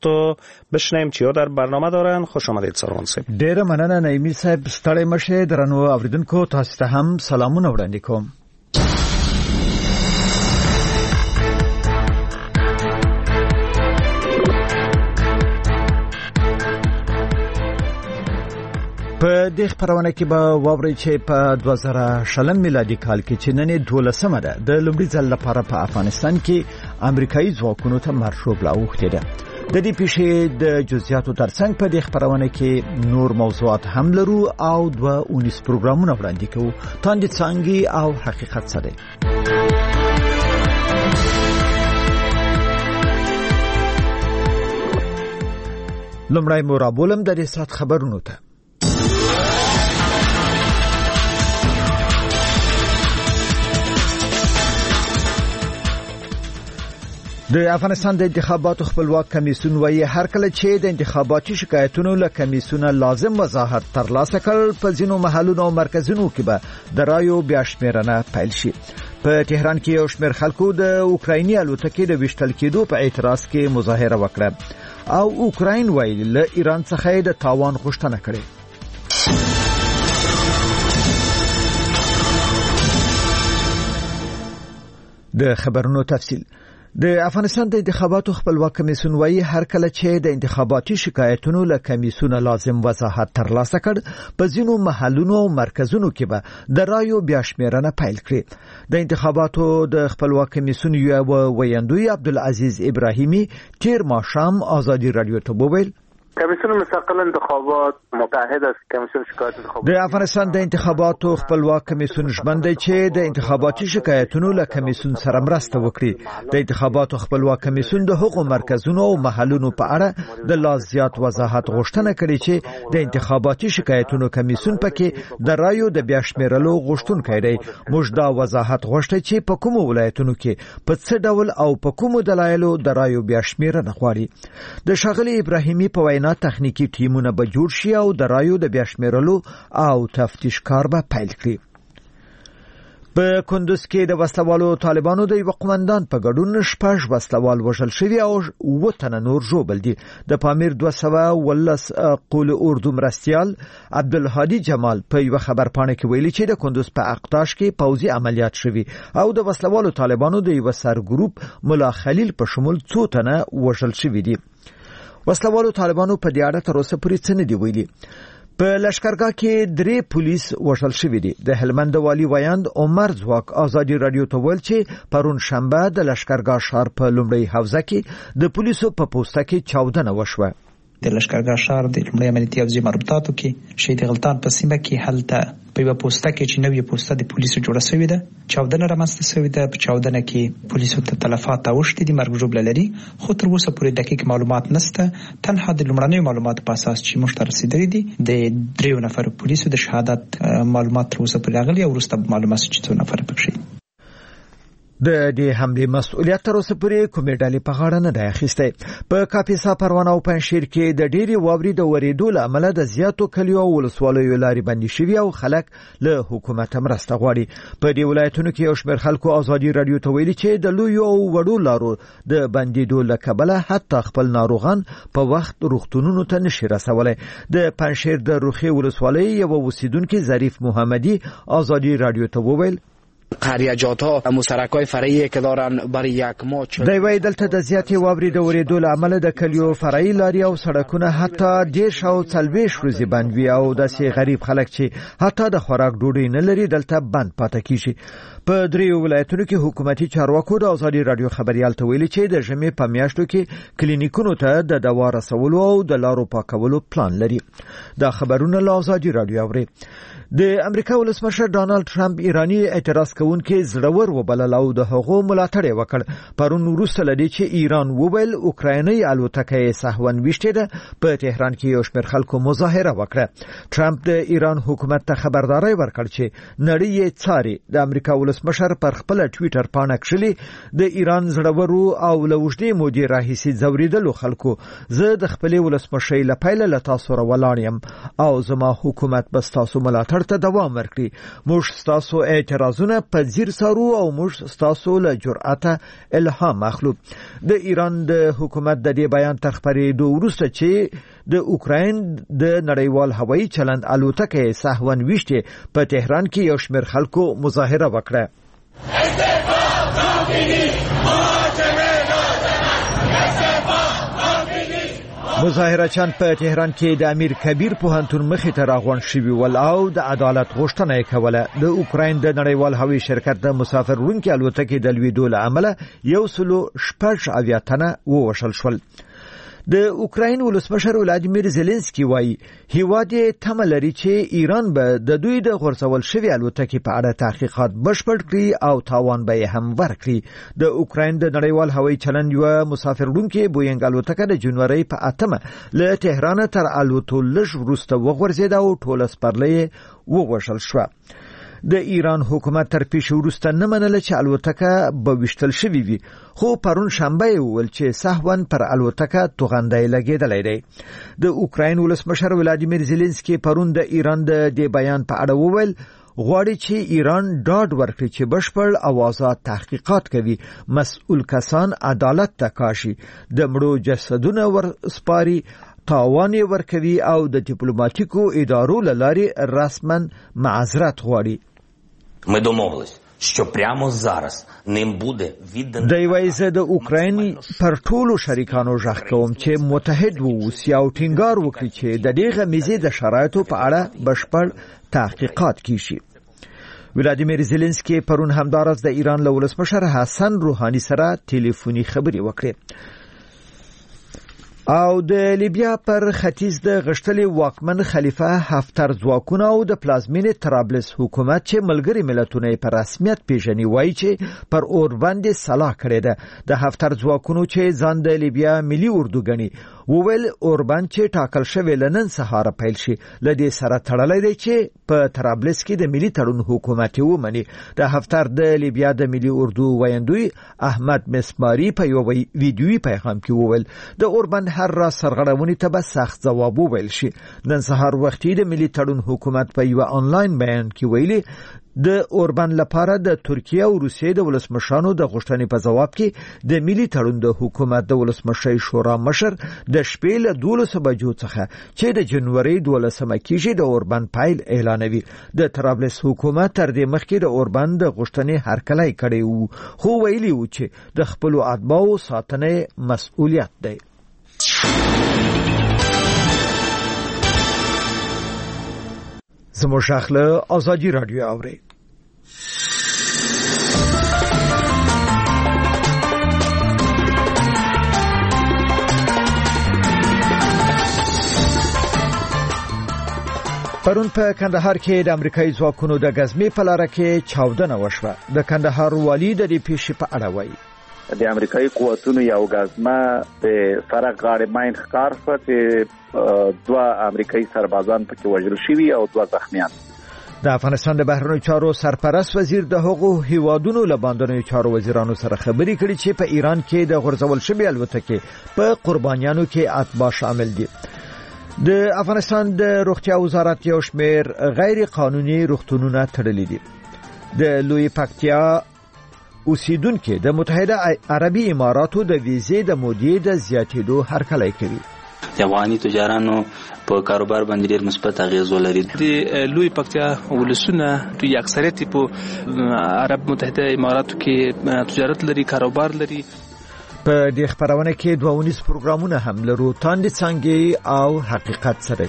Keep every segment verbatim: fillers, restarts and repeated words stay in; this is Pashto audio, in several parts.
نظرات رو بشنیم چیا در برنامه دارن. خوش آمدید سروان صاحب. ډیر مننه نعیمی صاحب. ستړی مشه. درنو اوریدونکو تاسو ته هم سلامونه وړاندې کوم. په دې خبرونه کې به واوري چې په دوه زره شلم میلادي کال کې چې نن دولسمه ده د لومړي ځل لپاره په افغانستان کې امریکایي ځواکونو ته مرشوب لاوښته ده. د دې پیښې د جزئیاتو ترڅنګ په دې خبرونه کې نور موضوعات هم لرو او دوه اونیس پروګرامونه وړاندې کوو. تاندې څنګه او حقیقت سره لومړی مرابولم د دې سات خبرونو ته. د افغانستان د انتخاباتو خپلواک کمیسیون وایي هر کله چې د انتخاباتي شکایتونو له کمیسیونه لازم وضاحت ترلاسه کړ په ځینو محلونو او مرکزونو کې به د رایو بیا شمیرنه پیل شي. په تهران کې یو شمېر خلکو د اوکرایني الوتکې د وشتل کېدو په اعتراض کې مظاهره وکړه او اوکراین وایي له ایران څخه د تاوان غوښتنه کړې. د خبرونو تفصیل. د افغانستان د انتخاباتو خپلواک کمیسیون وایي هر کله چې د انتخاباتي شکایتونو له کمیسیونه لازم وضاحت ترلاسه کړ په ځینو محلونو او مرکزونو کې به د رایو بیا شمیرنه پیل کړي. د انتخاباتو د خپلواک کمیسیون یو ویاندوی عبدالعزیز ابراهیمی تیر ماښام آزادی رادیو ته وویل کمیسیون مستقل انتخابات متحد است. کمیسیون شکایت انتخابات د افغانستان د انتخاباتو خپلواک کمیسیون ژمنده چې د انتخاباتي شکایتونو له کمیسیون سره مرسته وکړي. د انتخاباتو خپلواک کمیسیون د حقوقو مرکزونو او محلونو په اړه د لا زیات وضاحت غوښتنه کړې چې د انتخاباتي شکایتونو کمیسیون پکې د رایو د بیا شمیرلو غوښتونکی دی. موږ دا وضاحت غوښته چې په کومو ولایتونو کې په څه ډول او په کومو دلایلو د رایو بیا شمیرنه غواړي. د ښاغلي ابراهیمی په وینا تخنیکی ټیمونه به جوړ شي او د رایو د بیا شمیرلو او تفتیش کار به پیل کړي. په کندوز کې د وسلوالو طالبانو د یو قومندان په ګډون شپږ وسلوال وژل شوي او اووه تنه نور ژوبل دي. د پامیر دوه سوه ولس قول اردو مرستیال عبدالهادي جمال په یو خبرپاڼه کې ویلي چې د کندوز په اقتاش کې پوځي عملیات شوي او د وسلوالو طالبانو د یو سرګروپ ملا خلیل په شمول څو تنه وژل شوي دي. وسلوالو طالبانو په دې اړه تر اوسه پورې څه نه دی ویلي. په لشکرګاه کې درې پولیس وژل شوي دي. د هلمند والي ویاند عمر ځواک آزادي رادیو ته ویل چې پرون شنبه د لشکرګاه ښار په لومړۍ حوزه کې د پولیسو په پوسټه کې چاودنه وشوه. د لشکرګاه ښار د لومړۍ امنیتي حوزې مربوطاتو کې شهید غلطان په سیمه کې هلته په یو پوسټه کې چې نوې پوسټه د پولیسو جوړه شوې ده چاودنه رامنځته شوې ده. په چاودنه کې پولیسو ته تلفات اوښتي دي، مرګ ژوبله لري، خو تر اوسه پورې دقیق معلومات نشته. تنها د لومړنیو معلوماتو په اساس چې موږ ته رسیدلي دي د دریو نفر پولیسو د شهادت معلومات تر اوسه پورې راغلي او وروسته معلومات چې څو نفر پکې د دې حملې مسؤلیت تر اوسه پورې کومې ډلې په غاړه نه دی اخیستی. په کاپیسا، پروان او پنجشیر کې د ډېرې واورې د ورېدو له امله د زیاتو کلیو او ولسوالیو لارې بندې شوي او خلک له حکومت مرسته غواړي. په دې ولایتونو کې یو شمېر خلکو آزادي رادیو ته ویلي چې د لویو او وړو لارو د بندېدو له کبله حتی خپل ناروغان په وخت روغتونونو ته نشي رسولی. د پنجشیر د روخي ولسوالۍ یو اوسیدونکي ظریف محمدي آزادی رادیو ته وویل خریجات ها مشترکای فرعی که دارن برای یک ماه دی وای دلته د زیاتې واورې د ورېدو له امله د کلیو فرعي لارې او سړکونه حتی دېرش او څلوېښت ورځې بند وي او داسې غریب خلک چې حتی د خوراک ډوډۍ نه لري دلته بند پاتې کیږي. په دریو ولایتونو کې حکومتي چارواکو د آزادي رادیو خبريال ته ویلي چې د ژمي په میاشتو کې کلینیکونو ته د دوا رسولو او د لارو پاکولو پلان لري. دا خبرونه له آزادي رادیو اوري. د امریکا ولسمشر ډانلډ ټرمپ ایرانی اعتراض کوونکي زړور وبلل او د هغو ملاتړ وکړ. پرون وروسته لدی چې ایران وویل اوکرایني الوتکه سهون وشته ده په تهران کې یو شمېر خلکو مظاهره وکړه. ټرمپ د ایران حکومت ته خبرداري ورکړ چې نړۍ یې څاري. د امریکا ولسمشر ولسمشر پر خپل ټوئیټر پاڼه کړلې د ایران زړورو او لوجدي مودي راهیسي زوریدلو خلکو زه د خپل ولسمشي لپاره لتا سره ولاړم او زما حکومت بس تاسو ملاتړ ته دوام ورکړي موږ تاسو اعتراضونه پذیر سارو او موږ تاسو له جرأته الهام اخلو د ایران د حکومت د دې بیان تر خبرېدو وروسته چې د اوکراین د نړیوال هوایي چلند الوتکه سهون ویشته په تهران کې یو شمېر خلکو مظاهره وکړه. مظاهره چان په تهران کې د امیر کبیر پوهنتون مخې ته راغونډ شوي ول او د عدالت غوښتنه یې کوله. د اوکراین د نړیوال هوایي شرکت د مسافر وړونکي الوتکې د لوېدو له امله یو سلو شپږ اویا تنه ووژل شول. د اوکراین ولسمشر ولادیمیر زيلنسکي وایي هیواد یې تمه لري چې ایران به د دوی د غورځول شوی الوتکې په اړه تحقیقات بشپړ کړي او تاوان به هم ورکړي. د اوکراین د نړیوال هوایي چلند یو مسافر وړونکي بوینګ الوتکه د جنوري په اتمه له تهران تر الوتو لږ وروسته وغورځیده او ټول سپرلی ووژل شو. د ایران حکومت تر پیش وروسته نه منله چې الوتکه به وشتل شوی وي خو پرون شنبه ول چې سهون پر الوتکه توغندای لګیدلې دی. د اوکراین ولسمشر ولادیمیر زيلنسکي پرون د ایران د دې بیان په اړه وویل غواړي چې ایران ډاډ ورکړي چې بشپړ او آزاد تحقیقات کوي مسؤل کسان عدالت ته کاشي د مړو جسدونه ور سپاري تاوان ورکوي او د ډیپلوماټیکو ادارو لارې رسما معذرت غواړي. Ми домовились, що прямо зараз ним буде віддано. د وایزه د اوکراین پر ټولو شریکانو ژغ کوم چې متحد ووسی او ټینګار وکړي چې د دې غمیزې د شرایطو په اړه بشپړ تحقیقات کیشي. ولادیمیر زيلنسکي پرون همدارس د ایران له ولسمشر حسن روحاني سره ټلیفوني خبرې وکړې. او د لیبیا پر ختیځ د غشتلې واکمن خلیفہ حفتر ځواکونه او د پلازمینې طرابلس حکومت چې ملګری ملتونه په رسمیت پیژني وایي چې پر اور باندې صلاح کړې ده. د حفتر ځواکونو چې ځان د لیبیا ملي اردو ګڼي وویل اوربان چې ټاکل شوی لنن سهار پیل شي لدې سره تړلې دی چې په طرابلس کې د ملي تړون حکومت ومني. د حفتر د لیبیا د ملي اردو ویندوی احمد مسماری په یو ویډیوي پیغام کې وویل د اوربان هر را سرغړونې ته به سخت جواب وویل شي. نن سهار وختي د ملي تړون حکومت په یو آنلاین بیان کې ویلي د اوربان لپاره د ترکیه او روسیې د ولسمشرانو د غوښتنې په جواب کې د ملي تړون د حکومت د ولسمشي شورا مشر د شپې له دولس بجو څخه چې د جنوري دولسمه کېږي د اوربان پایل اعلانوي. د طرابلس حکومت تر دې مخکې د اوربان د غوښتنې هرکلی کړی وو خو ویلي وو چې د خپل اتباعو ساتنه مسؤلیت دی. زمو شاخله آزادی رادیو اوري. پرون په کندهار کې د امریکایي ځواکونو د غزمې په لار کې چاودنه وشوه. د کندهار والي د دې پیښې په اړه وایي د امریکایي قوتونو یو غزمه د فرق غاړې ماین ښکار شو چې دوه امریکایي سربازان پکې وژل شوي او دوه زخمیان. د افغانستان د بهرنیو چارو سرپرست وزیر د هغو هیوادونو له باندنیو چارو وزیرانو سره خبرې کړې چې په ایران کې د غورځول شوی الوتکې په قربانیانو کې اتباع شامل دي. د افغانستان د روغتیا وزارت یو شمېر غیر قانوني روغتونونه تړلي دي. د لوی پکتیا اوسیدونکو د متحده عربي اماراتو د ویزې د مودې د زیاتېدو هرکلی کوي. د افغاني تجارانو په کاروبار باندې ډېر مثبت اغیز ولري. د لوی پکتیا ولسونه د اکثریت په عرب متحده اماراتو کې تجارت لري، کاروبار لري. په دې خبرونه کې دوه ونیز پروګرامونه هم لرو، تاندې څنګه او حقیقت سره.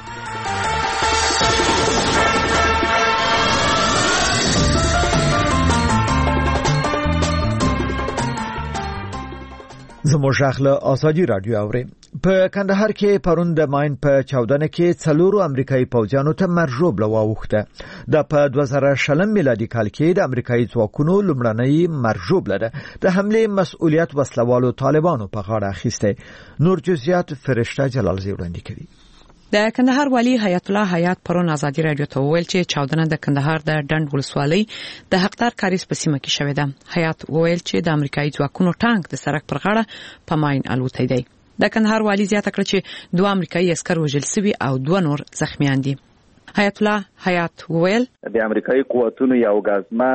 زموږ شاخله آزادی رادیو اوري. په کندهار کې پرون د ماین په چاودنه کې څلورو امریکایي پوځیانو ته مرجوب لواوخته. د په دوه زره شلم میلادي کال کې د امریکایي ځواکونو لومړنۍ مرجوب لره د حمله مسؤلیت وسلوالو طالبانو په غاړه اخیسته. نور جزئیات فرشته جلال زی وړاندې کوي. د کندهار والی حیات الله حیات پرون ازادي رادیو ته وویل چې چاودنه د کندهار د ډنډ ولسوالۍ د حقدار کاریز په سیمه کې شوې ده. حیات وویل چې د امریکایي ځواکونو ټانک د سړک پر غاړه په ماین الوتی دی. د کندهار والی زیاته کړه چې دوه امریکایي عسكر وژل شوي او دوه نور زخمیان دي. حیات الله حیات وویل د امریکایي قوتونو یو غازما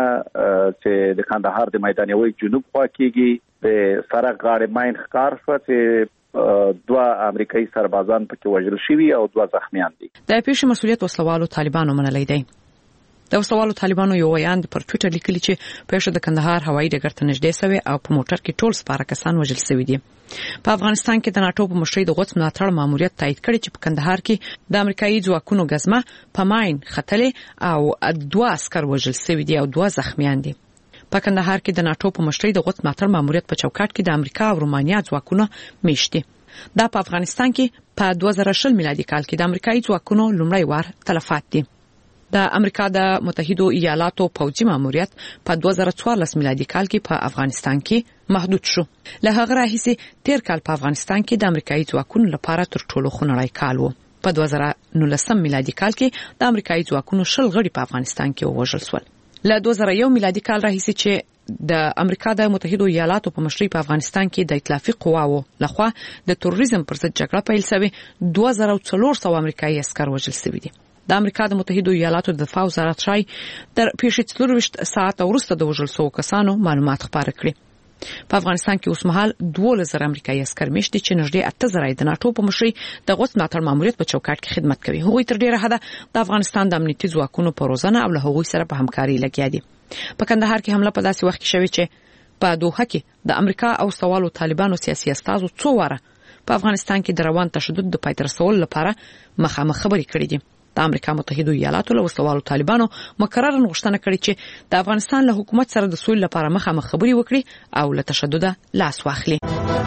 چې د کندهار د میدانوي جنوب خوا کېږي د سړک غاړې ماین ښکار شو چې دوه امریکایي سربازان پکې وژل شوي او دوه زخمیان دي. د پیښې مسؤلیت وسلوالو طالبانو منلی دی. د وسلوالو طالبانو یو ویاند پر ټوئیټر لیکلی چې پیښه د کندهار هوایي ډګر ته نږدې شوې او په موټر کې ټول سپاره کسان وژل شوي دي. په افغانستان کې د ناتو په مشرۍ د غوڅ ملاتړ ماموریت تایید کړی چې په کندهار کې د امریکایي ځواکونو غزمه په ماین ختلې او دوه عسكر وژل شوي دي او دوه زخمیان دي. په کندهار کې د ناتو په مشرۍ د غوڅ ملاتړ ماموریت په چوکاټ کې د امریکا او رومانیا ځواکونه میشتي. دا په افغانستان کې په دوه زره شل میلادي کال کې د امریکایي ځواکونو لومړی وار تلفات دي. د امریکا د متحده ایالاتو پوځي ماموریت په دوه زره څوارلس میلادي کال کې په افغانستان کې محدود شو. له هغه راهیسې تیر کال په افغانستان کې د امریکایي ځواکونو لپاره تر ټولو خونړی کال و. په دوه زره نولسم میلادي کال کې د امریکایي ځواکونو شل غړي په افغانستان کې ووژل شول. له دوه زره یو میلادي کال راهیسې چې د امریکا د متحده ایالاتو په مشرۍ په افغانستان کې د ائتلافي قواو لخوا د تروریزم پر ضد جګړه پیل شوې، دوه زره څلور سوه امریکایي عسكر وژل شوي دي. د امریکا د متحده ایالاتو د دفاع وزارت شای تر پیښې څلورویشت ساعته وروسته د وژل شوو کسانو معلومات خپاره کړي. په افغانستان کې اوس مهال دوولس زره امریکایي عسكر میشتي چې نږدې اته زره د ناتو په مشرۍ د غوڅ ملاتړ ماموریت په چوکاټ کې خدمت کوي. هغوی تر ډیره حده د افغانستان د امنیتي ځواکونو په روزنه او له هغوی سره په همکاري لګیا دي. په کندهار کې حمله په داسې وخت کې شوې چې په دوحه کې د امریکا او سوالو طالبانو سیاسي استازو څو واره په افغانستان کې د روان تشدد د پای ته رسولو لپاره مخامخ خبرې کړې دي. د امریکا متحده ایالاتو له سوالو طالبانو مکرره غوښتنه کړې چې د افغانستان له حکومت سره د سولې لپاره مخامخ خبرې وکړي او له تشدد لاس واخلي.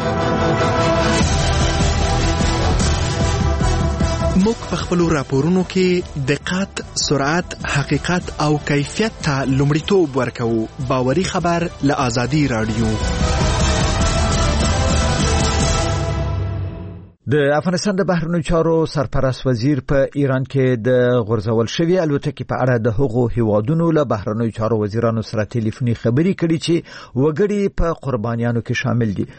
موږ په خپل راپورونو کې دقت، سرعت، حقیقت او کیفیت ته لومړیتوب ورکوو. باوري خبر له ازادي رادیو. د افغانستان د بهرنیو چارو سرپرست وزیر په ایران کې د غورځول شوی الوتکې په اړه د هغو هیوادونو له بهرنیو چارو وزیرانو سره ټلیفوني خبرې کړې چې وګړي په قربانیانو کې شامل دي.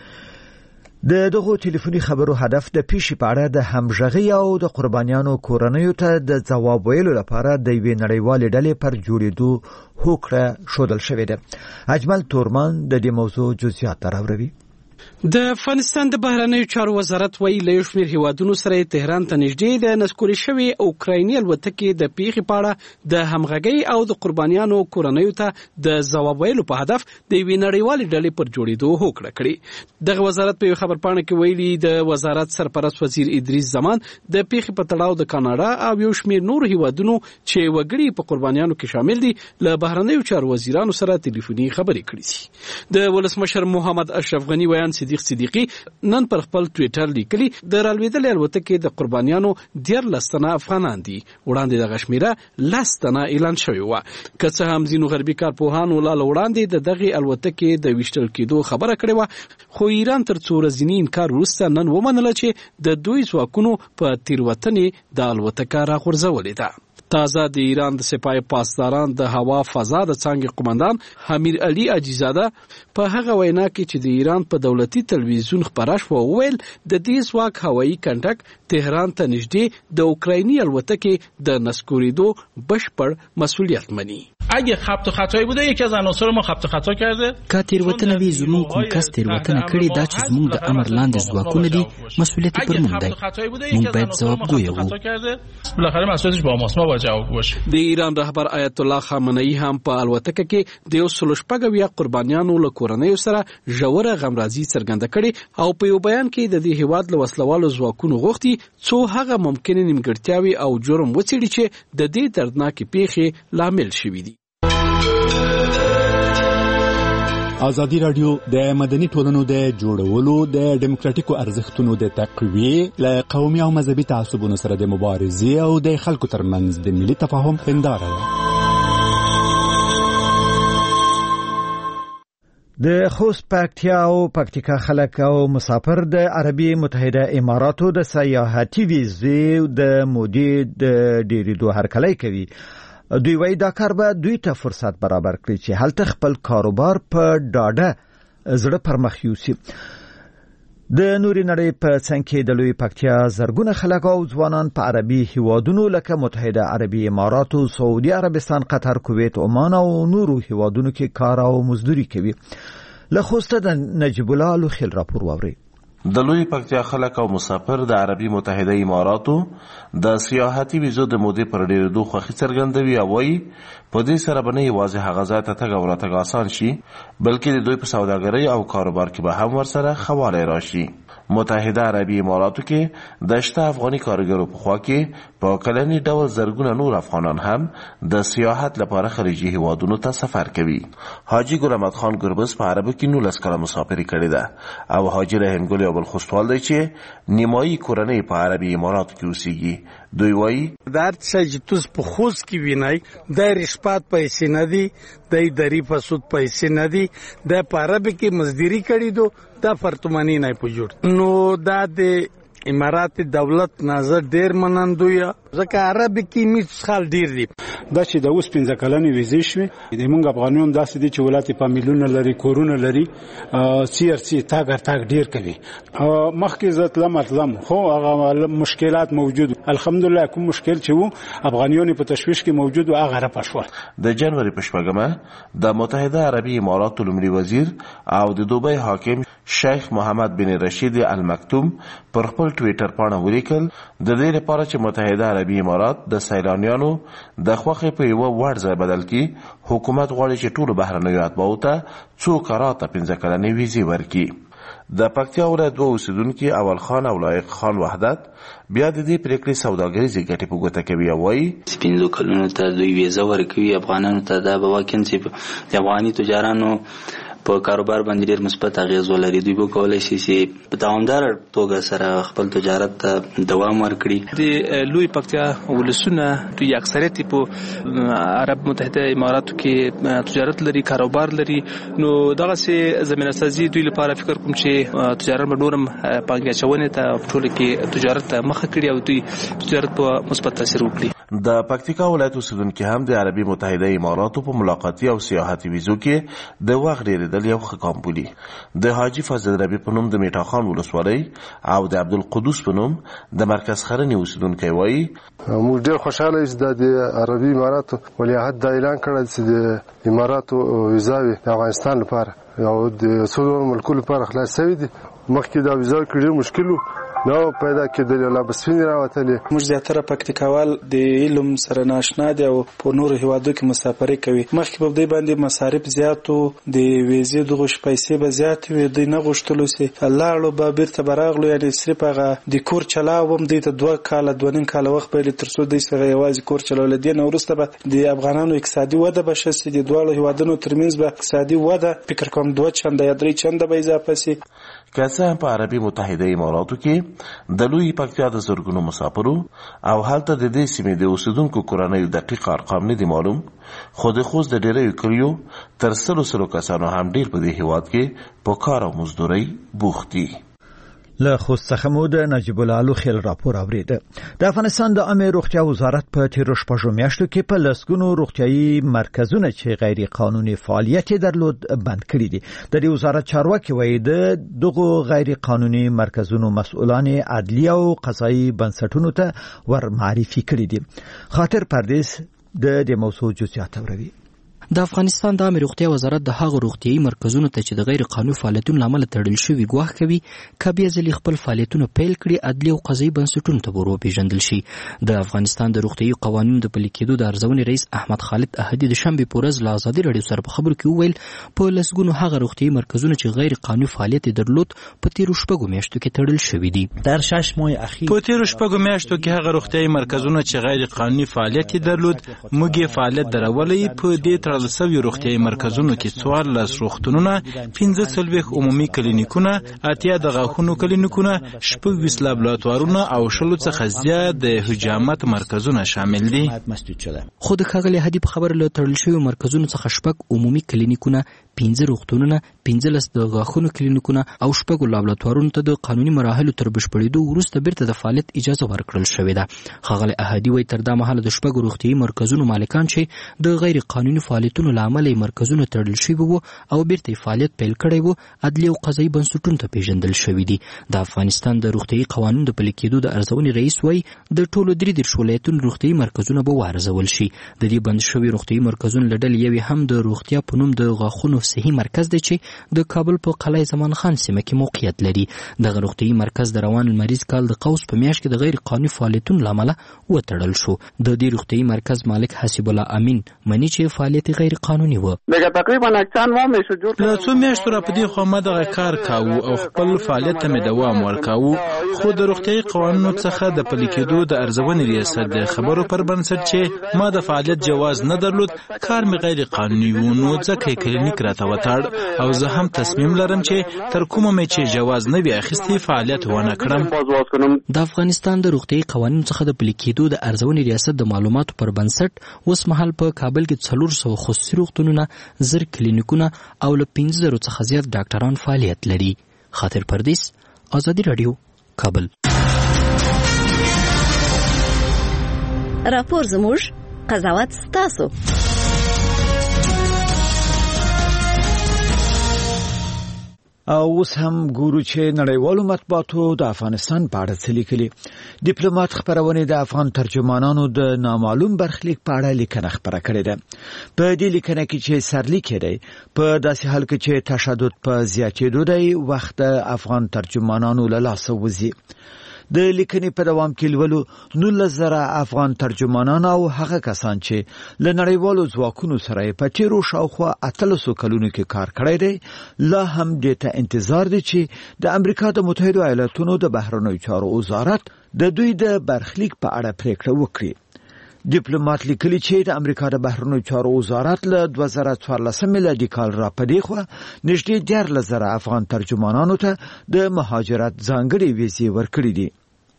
د دغه ټلیفوني خبرو هدف د پیښې په اړه د همغږي او د قربانیانو کورنیو ته د ځواب ویلو لپاره د یوې نړیوالې ډلې پر جوړېدو هوکړه ښودل شوې ده. اجمل تورمان د دې موضوع جزئیات راوړي. د افغانستان د بهرنیو چارو وزارت وایي له شمیر هیوادونو سره تهران ته نږدې د نسکوري شوی اوکرایني الوتکې د پیښې په اړه د همغږي او د قربانیانو کورنیو ته د ځواب ویلو په هدف د یوې نړیوالې ډلې پر جوړېدو هوکړه کړې. دغه وزارت په خبر پاڼه کې ویلي د وزارت سرپرست وزیر ادریس زمان د پیښې په تړاو د کاناډا او یو شمیر نور هیوادونو چې وګړي په قربانیانو کې شامل دي له بهرنیو چارو وزیرانو سره ټلیفوني خبرې کړې دي. د ولسمشر محمد اشرف غنی ویان صدیق صدیقی نن پر خپل ټوئیټر لیکلی د رالوېدلې الوتکې د قربانیانو دیارلس تنه افغانان دي. وړاندې د غشمیره لس تنه اعلان شوی و. که څه هم ځینو غربي کارپوهانو لا وړاندې د دغه الوتکې د ویشتل کېدو خبره کړې و، خو ایران تر څو ورځې انکار وروسته نن ومنله چې د دوی ځواکونو په تیروتنې د الوتکه راغورځولې ده. تازه د ایران د سپاه پاسداران د هوا فضا د څنګه قومندان حمیر علي اجیزاده په هغه وینا کې چې د ایران په دولتي تلویزیون خبره شو وویل د دې ځواک هوایی کنټک تهران ته نږدې د اوکرایني الوتکې د نسکوریدو بشپړ مسؤلیت مني. اگه خبط و خطایی بوده یکی از عناصر ما خبط و خطا کرده که تیروتنه وی زمون کوم کس تیروتنه کړي دا چې زمون د امر لاندې ځواکونه دي مسؤلیت پر مونږ دی. مونږ باید ځوابګوی وو. بالاخره مسئولیتش با ماست، ما باید جواب باشه. د ایران رهبر آیت الله خامنه‌ای هم په الوتکه کې د یو سل شپږ قربانیانو له کورنیو سره ژوره غمرازي څرګنده کړي او په یو بیان کې د دې هیواد له وسلوالو ځواکونو غوښتي څو هغه ممکنه نیمګړتیاوي او جرم وڅېړي چې د دې دردناکې پیښې لامل شوي دي. ازادي رادیو د مدني ټولنو د جوړولو د ډیموکراتیکو ارزښتونو د تقویې له قومي او مذهبي تعصبونو سره د مبارزې او د خلکو ترمنځ د ملي تفاهم هنداره ده. د خوست پکتیا او پکتیکا خلک او مسافر د عربي متحده اماراتو د سیاحتي ویزې د مودې د ډیریدو هرکلی کوي. دوی وايي دا کار به دوی ته فرصت برابر کړي چې هلته خپل کاروبار په ډاډه زړه پرمخ یوسي. د نوري نړۍ په څنګ کې د لوی پکتیا زرګونه خلک او ځوانان په عربي هیوادونو لکه متحده عربي اماراتو، سعودي عربستان، قطر، کویت، عمان او نورو هیوادونو کې کار او مزدوري کوي. له خوسته د نجیب الله لوخیل راپور واوري. د لوی پکتیا خلک او مسافر د عربي متحده اماراتو د سیاحتي ویزو د مودې پر ډیریدو خوښي څرګندوي او وايي په دې سره به نه یوازې هغه ځای ته تګ او راتګ آسان شي بلکې د دوی په سوداګرۍ او کاروبار کې به هم ورسره ښه والی راشي. متحده عربي اماراتو کې د شته افغاني کارګرو په خوا کې په کلني ډول زرګونه نور افغانان هم د سیاحت لپاره خلیجي هیوادونو ته سفر کوي. حاجي ګل احمد خان ګربز په عربو کې نولس کاله مسافري کړې ده او حاجي رحیم ګل یو بل خوستوال دی چې نیمایي کورنۍ په عربي اماراتو کې اوسېږي. دوی وایي دا هر څه چې تاسو په خوست کې وینئ د رشوت پیسې نه دي، د اداري په سود پیسې نه دي، د په عربي کې مزدوري کړې دو دا فرتمانی نه پوجوړ نو دا د امارات دولت نظر ډیر منندوی ځکه عربي کې میڅ خال ډیر دي. دا چې د اوس پنځه کلنې ویزې شوې د موږ افغانیان داسې دي چې ولایت فامیلونه لري، کورونه لري، سی ار سی تاګ تاګ ډیر کوي. مخکې زت لمرلم خو هغه مشکلات موجود، الحمدلله کوم مشکل چې وو افغانیان په تشویش کې موجود او هغه را پښو. د جنوري په شپږمه د متحده عربي اماراتو لومړي وزیر او د دوبۍ حاکم شیخ محمد بن رشید المکتوم پر خپل ټویټر باندې ولیکل د دې لپاره چې متحده عربي امارات د سیلانیانو د خوخه په یو وړ ځای بدل کی حکومت غواړي چې ټول بهرنیو اتباعو ته څو کاراته پنځه کلنې ویزې ورکړي. د پکتیا ولایت دوه اوسیدونکي اول خان او لایق خان وحدت بیا د دې پریکړې سوداګریزې ګټې په ګوته کوي او وايي پنځه کلونو ته دوی ویزه ورکوي افغانانو ته. دا به واقعا چې د افغاني تجارانو په کاروبار باندې ډېر مثبت اغیز ولري. دوی به کولای شي چې په دوامدار توګه سره خپل تجارت ته دوام ورکړي. د لوی پکتیا ولسونه دوی اکثریت په عرب متحده اماراتو کې تجارت لري، کاروبار لري، نو دغه سي زمينه سازي دوی لپاره فکر کوم چې تجارت مډورم پانګه چونه ته ټول کې تجارت مخه کړي او دوی تجارت په مثبت تاثیر وکړي. د پکتیکا ولایت اوسیدونکي هم د عربي متحده اماراتو په ملاقاتي او سیاحتي ویزو کې د وخت ډیریدل یو ښه کام بولي. د حاجي فضل ربی په نوم د میټا خان ولسوالۍ او د عبدالقدوس په نوم د مرکز خرنې اوسیدونکي وایي موږ ډېر خوشاله یو چې د عربي اماراتو ولیعهد دا اعلان کړی چې د اماراتو ویزاوي د افغانستان لپاره او د څو ملکونو لپاره خلاص شوي دي. مخکې دا ویزاوي کې ډېر مشکل و نو پیدا کېدل لا بسفینې راوتلې. موږ زیاتره پکتیکاوال د علم سره ناشنا دي او په نورو هیوادو کې مسافري کوي. مخکې په دې باندې مصارف زیاتو، د ویزې دغه پیسې به زیات وي، دوی نه غوښتلو سي الله اړو به بیرته براغلو، یعنی صرف هغه د کور چلاوم دوی ته دوه کاله دوه نیم کاله وخت به ترڅو دوی سره یوازې کور چلول دي. نو وروسته به د افغانانو اقتصادي وده بشه سي، د دوه هیوادونو ترمنځ به اقتصادي وده فکر کوم دوه چنده یا درې چنده به اضافه سي. که څه په عربي متحده اماراتو کې د لوی پکتیا د زرګونو مسافرو او هلته د دې سیمې د اوسیدونکو کورنیو دقیق ارقام نه دي معلوم، خو د خوست د ډیریو کلیو تر سلو سلو کسانو هم ډیر په دې هیواد کې په کار او مزدورۍ بوخت دي. له خوست څخه مو د نجیب الله لوخیل راپور اوریده. د افغانستان د عامه روغتیا وزارت په تیرو شپږو میاشتو کې په لسګونو روغتیايي مرکزونه چې غیر قانوني فعالیت درلود بند کړي دي. د دې وزارت چارواکي وایي د دغه غیر قانوني مرکزونو مسؤلان عدلی او قضایي بنسټونو ته ور معرفي کړي دي. خاطر پردیس د دې موضوع جزئیات اوروي. د افغانستان د عامه روغتیا وزارت د هغو روغتیايي مرکزونو ته چې د غیر قانوني فعالیتونو لامل تړل شوي ګواښ کوي که بیا ځلې خپل فعالیتونه پیل کړي عدلي او قضایي بنسټونو ته ور وپېژندل شي. د افغانستان د روغتیايي قوانینو د پلي کېدو د ارزونې رئیس احمد خالد احدي د شنبې په ورځ له ازادي راډیو سره په خبرو کې وویل په لسګونو هغه روغتیايي مرکزونه چې غیر قانوني فعالیت درلود په تیرو شپږو میاشتو کې تړل شوي دي. در شش ماه اخیر په تیرو شپږو میاشتو کې هغه روغتیايي مرکزونه چې غیر قانوني فعالیت درلود موږ یې فعالیت درولې په دې فعال شوي روغتيایي مرکزونو کې څوارلس روغتونونه، پنځه څلوېښت عمومي کلینیکونه، اتیا د غاښونو کلینیکونه، شپږ ویشت لابراتوارونه او شلو څخه زیات د حجامت مرکزونه شامل دي. خو د ښاغلي هادي په خبره له تړل شویو مرکزونو څخه شپږ عمومي کلینیکونه، پنځه روغتونونه، پنځلس د غاښونو کلینیکونه او شپږو لابراتوارونو ته د قانوني مراحلو تر بشپړېدو وروسته بیرته د فعالیت اجازه ورکړل شوې ده. ښاغلی احادي وایي تر دا مهاله د شپږو روغتیایي مرکزونو مالکان چې د غیر قانوني فعالیتونو له امله یې مرکزونه تړل شوي وو او بیرته یې فعالیت پیل کړی وو، عدلي او قضایي بنسټونو ته پیژندل شوي دي. د افغانستان د روغتیایي قوانینو د پلي کېدو د ارزونې رئیس وایي د ټولو درې دېرش ولایتونو روغتیایي مرکزونه به وارزول شي. د دې بند شوي روغتیایي مرکزونو له ډلې یو هم د روغتیا په نوم د غاښونو صحي مرکز دی چې د کابل په قلعه زمان خان سیمه کې موقعیت لري. دغه روغتیایي مرکز د روان لمریز کال د قوس په میاشت کې د غیر قانوني فعالیتونو له امله وتړل شو. د دې روغتیایي مرکز مالک حسیب الله امین مني چې فعالیت غیر قانوني و. تقریبا اکثر ما مې شو جوړ له څو میاشتو را پدې خو ما دغه کار کاوه او خپل فعالیت ته مې دوام ورکاوه، خو د روغتیایي قوانینو څخه د پلي کېدو د ارزونې ریاست د خبرو پر بنسټ چې ما د فعالیت جواز نه درلود، کار مې غیر قانوني و، نو ځکه کلینیک راته وتاړ او زه هم تصمیم لرم چې تر کومه مې چې جواز نه وي اخیستی فعالیت ونه کړم. د افغانستان د روغتیایي قوانینو څخه د پلي کېدو د ارزونې ریاست د معلوماتو پر بنسټ اوس مهال په کابل کې څلور سوه خصوصي روغتونونه، زر کلینیکونه او له پنځه زرو څخه زیات ډاکټران فعالیت لري. خاطر پردیس، آزادي راډیو، کابل. راپور زموږ، قضاوت ستاسو. او اوس هم ګورو چې نړیوالو مطبوعاتو د افغانستان په اړه څه لیکلي. ډیپلوماټ خبرونه د افغان ترجمانانو د نامعلوم برخلیک په اړه لیکنه خبره کړې ده. په دې لیکنه کې چې سرلیک دی په داسې حال کې چې تشدد په زیاتېدو دی، وخت افغان ترجمانانو له لاسه وځي. د لیکنې په دوام کې لولو نولس زره افغان ترجمانان او هغه کسان چې له نړیوالو ځواکونو سره په تیرو شاوخوا اتلسو کلونو کې کار کړی دی، لا هم دې ته انتظار دی چې د امریکا د متحده ایالاتونو د بهرنیو چارو وزارت د دوی د برخلیک په اړه پریکړه وکړي. ډیپلوماټ لیکلي چې د امریکا د بهرنیو چارو وزارت له دوه زره څوارلس میلادي کال را پدې خو نږدې دیارلس زره افغان ترجمانانو ته د مهاجرت ځانګړي ویزې ورکړي دي.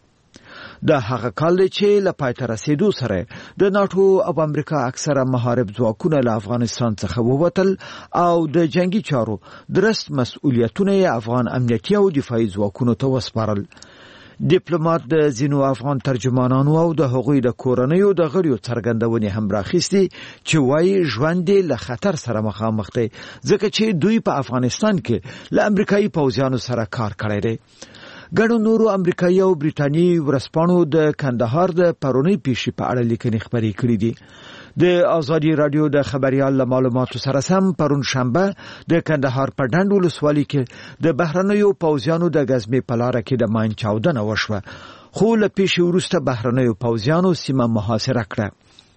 د هغه کال چې له پای ته رسیدو سره د ناتو او امریکا اکثره محارب ځواکونه له افغانستان څخه ووتل او د جنگي چارو درست مسؤلیتونه افغان امنیتي او دفاعي ځواکونو ته وسپارل. ډیپلوماټ د زینو افغان ترجمانانو او د هغوی د کورنیو د غړیو څرګندونې هم راخیستي چې وایي ژوند له خطر سره مخامخ دی، ځکه چې دوی په افغانستان کې له امریکایي پوځیانو سره کار کړی دی. ګڼو نورو امریکایي او بریټانیي ورځپاڼو د کندهار د پرونی پیښې په اړه لیکنې خپرې کړې دي. د آزادي رادیو د خبريال له معلوماتو سره سم پرون شنبه د کندهار په ډنډ ولسوالۍ کې د بهرنیو پوځیانو د غزمې په لاره کې د ماین چاودنه وشوه، خو له پیښې وروسته بهرنیو پوځیانو سیمه محاصره کړه.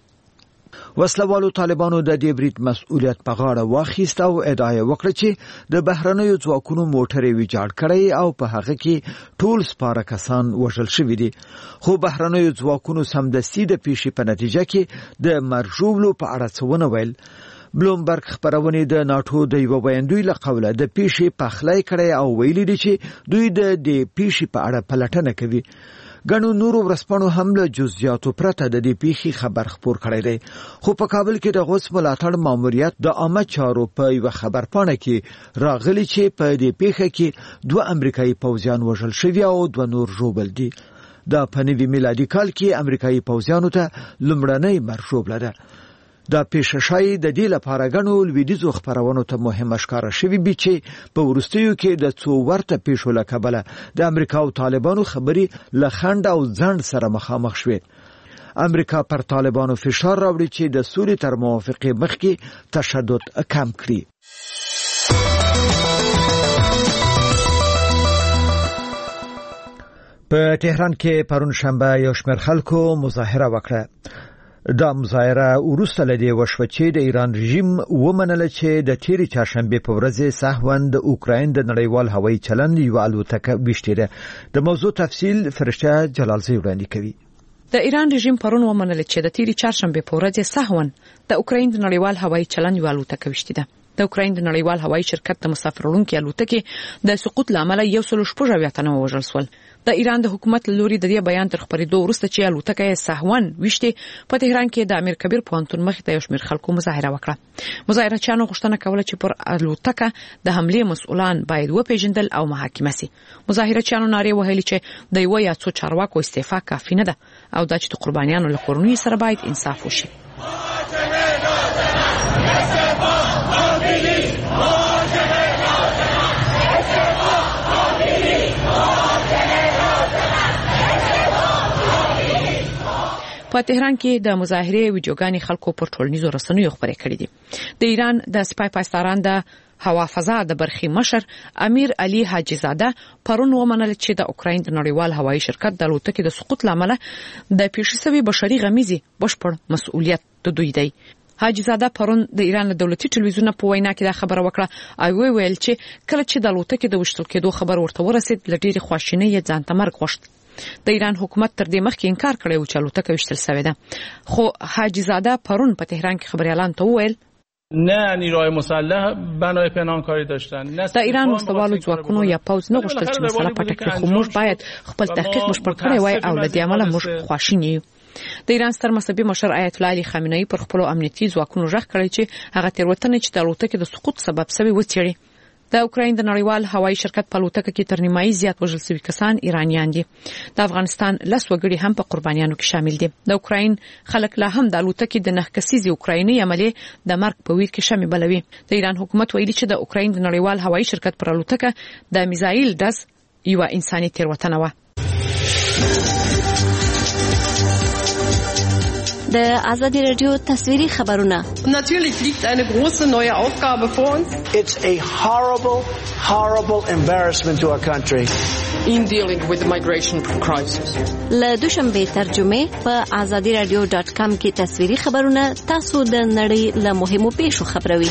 وسلوالو طالبانو د دې برید مسؤلیت په غاړه واخیست او ادعا وکړه چې د بهرنیو ځواکونو موټر ویجاړ کړی او په هغه کې ټول سپاره کسان وژل شوي دي، خو بهرنیو ځواکونو سمدستي د پیښې په نتیجه کې د مرجوړو په اړه څه ونه ویل. بلومبرګ خبرونه د ناتو د یو ویاندوی له قوله د پیښې پخلای کړی او ویلي دي چې دوی د دې پیښې په اړه پلټنه کوي. ګڼو نورو ورځپاڼو هم له جزئیاتو پرته د دې پیښې خبر خپور کړی دی، خو په کابل کې د غوث ملاتړ ماموریت د عامه چارو په یو خبرپاڼه کې راغلی چې په دې پیښه کې دوه امریکایي پوځیان وژل شوي او دوه نور ژوبل دي. دا په نوي میلادي کال کې امریکایي پوځیانو ته لومړنۍ مرژوبله ده. دا پیښه شای د دې لپاره غنو لویدیزو خبرونو ته مهمه ښکارا شوی بي چې په ورستیو کې د څو ورته پیښو لکبله د امریکا او طالبانو خبري لخند او ځند سره مخامخ شوه. امریکا پر طالبانو فشار راوړي چې د سولې تر موافقه مخکې تشدد کم کړي. په تهران کې پرون شنبه یو شمېر خلکو مظاهره وکړه. دا مظاهره وروسته لدی وشوه چې د ایران رژیم ومنله چې د تیری چهارشنبه په ورځ سهوند د اوکراین د نړیوال هوایي چلند یو الوتکه وشتیره. د موضوع تفصیل فرشته جلالزی وړاندې کوي. د ایران رژیم پرون ومنل چې د تیری چهارشنبه په ورځ سهون د اوکراین د نړیوال هوایي چلند یو الوتکه وشتي ده. د اوکراین د نړیوال هوایي شرکت د مسافر وړونکو الوتکې د سقوط لامل یو سل شپږ اویا تنه وژل شول. د ایران د حکومت لوري د دې بیان تر خبرېدو وروسته چې الوتکه یې سهون وشتي په تهران کې د امیر کبیر پوهنتون مخې ته یو شمېر خلکو مظاهره وکړه. مظاهرچیانو غوښتنه کوله چې پر الوتکه د حملې مسؤلان باید وپیژندل او محاکمه شي. مظاهرچیانو نارې وهلې چې د یو یا څو چارواکو استعفا کافي نه ده او دا چې د قربانیانو له کورنۍ سره باید انصاف وشي. په تهران کې د مظاهره ویډیوګانې خلکو پر ټولنیزو رسنیو خبرې کړې دي. د ایران د سپای پاسداران د هوا فضا د برخي مشر امیر علي حاجی زاده پرون ومنل چې د اوکراین د نړیوال هوایي شرکت د الوتکې د سقوط لامل د پیښې شوی بشري غمیزي بشپړ مسؤلیت د دوی دی. حاجی زاده پرون د ایران دولتي ټلویزیون په وینا کې دا خبره وکړه او ویل چې کله چې د الوتکې د وشتل کېدو خبر ورته ورسید لډيري خواشینۍ یې ځان ته مرګ غوښت. د ایران حکومت تر دې مخکې انکار کړی و چې الوتکه وشتل شوې ده، خو حاجی زاده پرون په تهران کې خبريالان ته وویل نه نیروهای مسلح بنای پنهانکاری داشتن. د ایران مستوالو ځواکونو یا پوز نه غوښتل چې مسله پټه کړي، خو موږ باید خپل تحقیق بشپړ کړی وای او له دې عمله موږ خواشین یو. د ایران ستر مذهبي مشر آیت الله علی خامنه‌ای پر خپل امنیتي ځواکونو ژغ کړی چې هغه تیروتنه چې د الوتکې د سقوط سبب شوی وڅېړي. د اوکراین د نړیوال هوایي شرکت په الوتکه کې تر نیمایي زیات وژل شوي کسان ایرانیان دي. د افغانستان لس وګړي هم په قربانیانو کې شامل دي. د اوکراین خلک لا هم د الوتکې د نه کسیزي اوکرایني عملي د مرګ په ویر کې شامل بلوي. د ایران حکومت ویلي چې د اوکراین د نړیوال هوایي شرکت پر الوتکه د میزایل ډز یو انساني تیروتنه و. د آزادی رادیو تصویری خبرونه. Natürlich liegt eine große neue Aufgabe vor uns. It's a horrible, horrible embarrassment to our country. In dealing with the migration crisis. له دوشنبه ترجمه په آزادی رادیو ډاټ کام کې تصویری خبرونه تاسو د نړۍ له مهمو پیښو خبروي.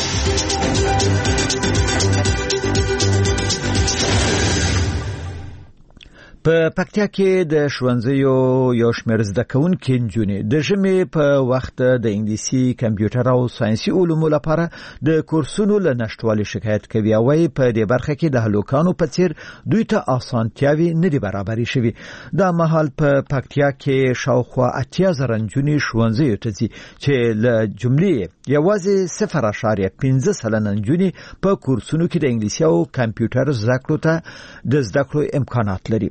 په پکتیا کې د ښوونځیو یو شمېر زده کوونکي نجونې د ژمي په وخت د انګلیسي کمپیوټر او ساينسي علومو لپاره د کورسونو له نشټوالي شکایت کوي او وايي په دې برخه کې د هلوکانو په څیر دوی ته اسانتیاوي نه دي برابرې شوي. دا مهال په پکتیا کې شاوخوا اتیا زره نجونې ښوونځیو ته ځي چې له جملې یوازې صفر اعشاریه پنځه سلنه نجونې په کورسونو کې د انګلیسي او کمپیوټر زده کړو ته د زده کړو امکانات لري.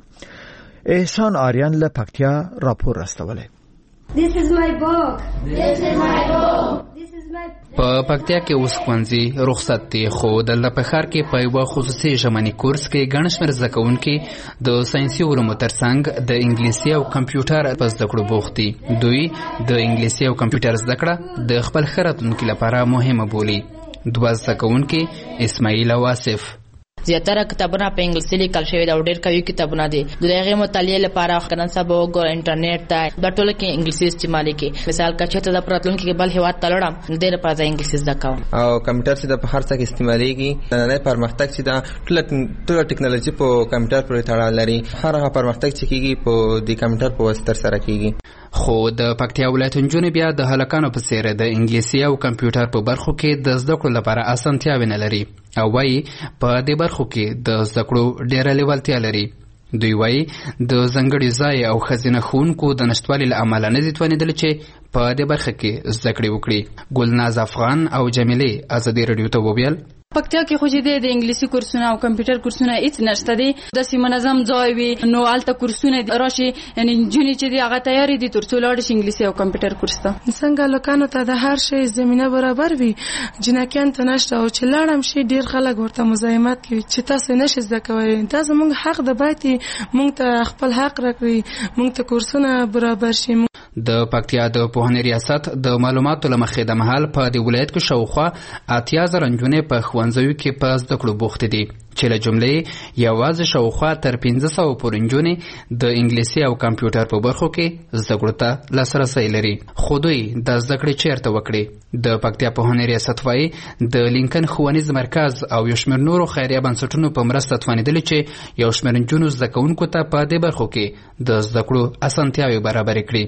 احسان آریان له پکتیا راپور راستولی. This is my book. This is my book. This is my په پکتیا کې اوس ښوونځي رخصت دي، خو دلته په ښار کې په یوه خصوصي ژمني کورس کې ګڼ شمېر زده کوونکي د ساینسي علومو ترڅنګ د انګلیسي او کمپیوټر په زده کړو بوخت دي. دوی د انګلیسي او کمپیوټر زده کړه د خپل ښه راتلونکي لپاره مهمه بولي. دوه زده کوونکي اسماعیل او آصف زیاتره کتابونه په انګلیسي لیکل شوي دي او ډېر قوي کتابونه دي. د هغې مطالعې لپاره کنن سبا وګوره انټرنیټ ته دا ټول کې انګلیسي استعمال کی. مثال که چېرته د پراتلونکي کې بل هېواد ته لاړم ډېر لپاره زه انګلیسي زده کوم. او کمپیوټر چې د په هر څه کې استعمالېږي نننی پرمختګ چې دا ټوله ټوله ټکنالوژي په کمپیوټر پورې تړاو لري. هر هغه پرمختګ چې کېږي په د کمپیوټر په واسطه ترسره کېږي. خو د پکتیا ولایت نجونې بیا د هلکانو په څېر د انګلیسي او کمپیوټر په برخو کې د زده کړو لپاره اسانتیاوې نه لري او وایي په دې برخو کې د زده کړو ډېره لیوالتیا لري. دوی وایي د ځانګړي ځای او ښځینه ښوونکو د نشتوالي له امله نه دي توانېدلي چې په دې برخه کې زده کړې وکړي. ګلناز افغان او جمیلې ازادي راډیو ته وویل پکتیا کې خو چې د انګلیسي کورسونه او کمپیوټر کورسونه هیڅ نشته دي. داسې منظم ځای وي نو هلته کورسونه راشي، یعنی نجونې چې دي هغه تیارې دي تر څو لاړې شي انګلیسي او کمپیوټر کورس ته. څنګه هلکانو ته د هر شی زمینه برابر وي جنکیان ته نشته او چې لاړم شي ډېر خلک ورته مزاحمت کوي چې تاسو نشئ زده کولی. دا زموږ حق د باید موږ ته خپل حق راکړي، موږ ته کورسونه برابر شي. د پکتیا د پوهنې ریاست د معلوماتو له مخې د مهال په دې ولایت کې شاوخوا اتیا زره نجونې په ښوونځیو کې په زده کړو بوختې دي چې له جملې یوازې شاوخوا تر پنځه سوه پورې نجونې د انګلیسي او کمپیوټر په برخو کې زده کړو ته لاسرسی لري. خو دوی دا زده کړې چیرته وکړي؟ د پکتیا پوهنې ریاست وایي د لینکن ښوونیز مرکز او یو شمېر نورو خیریه بنسټونو په مرسته توانېدلي چې یو شمېر نجونو زده کوونکو ته په دې برخو کې د زده کړو اسانتیاوې برابرې کړي.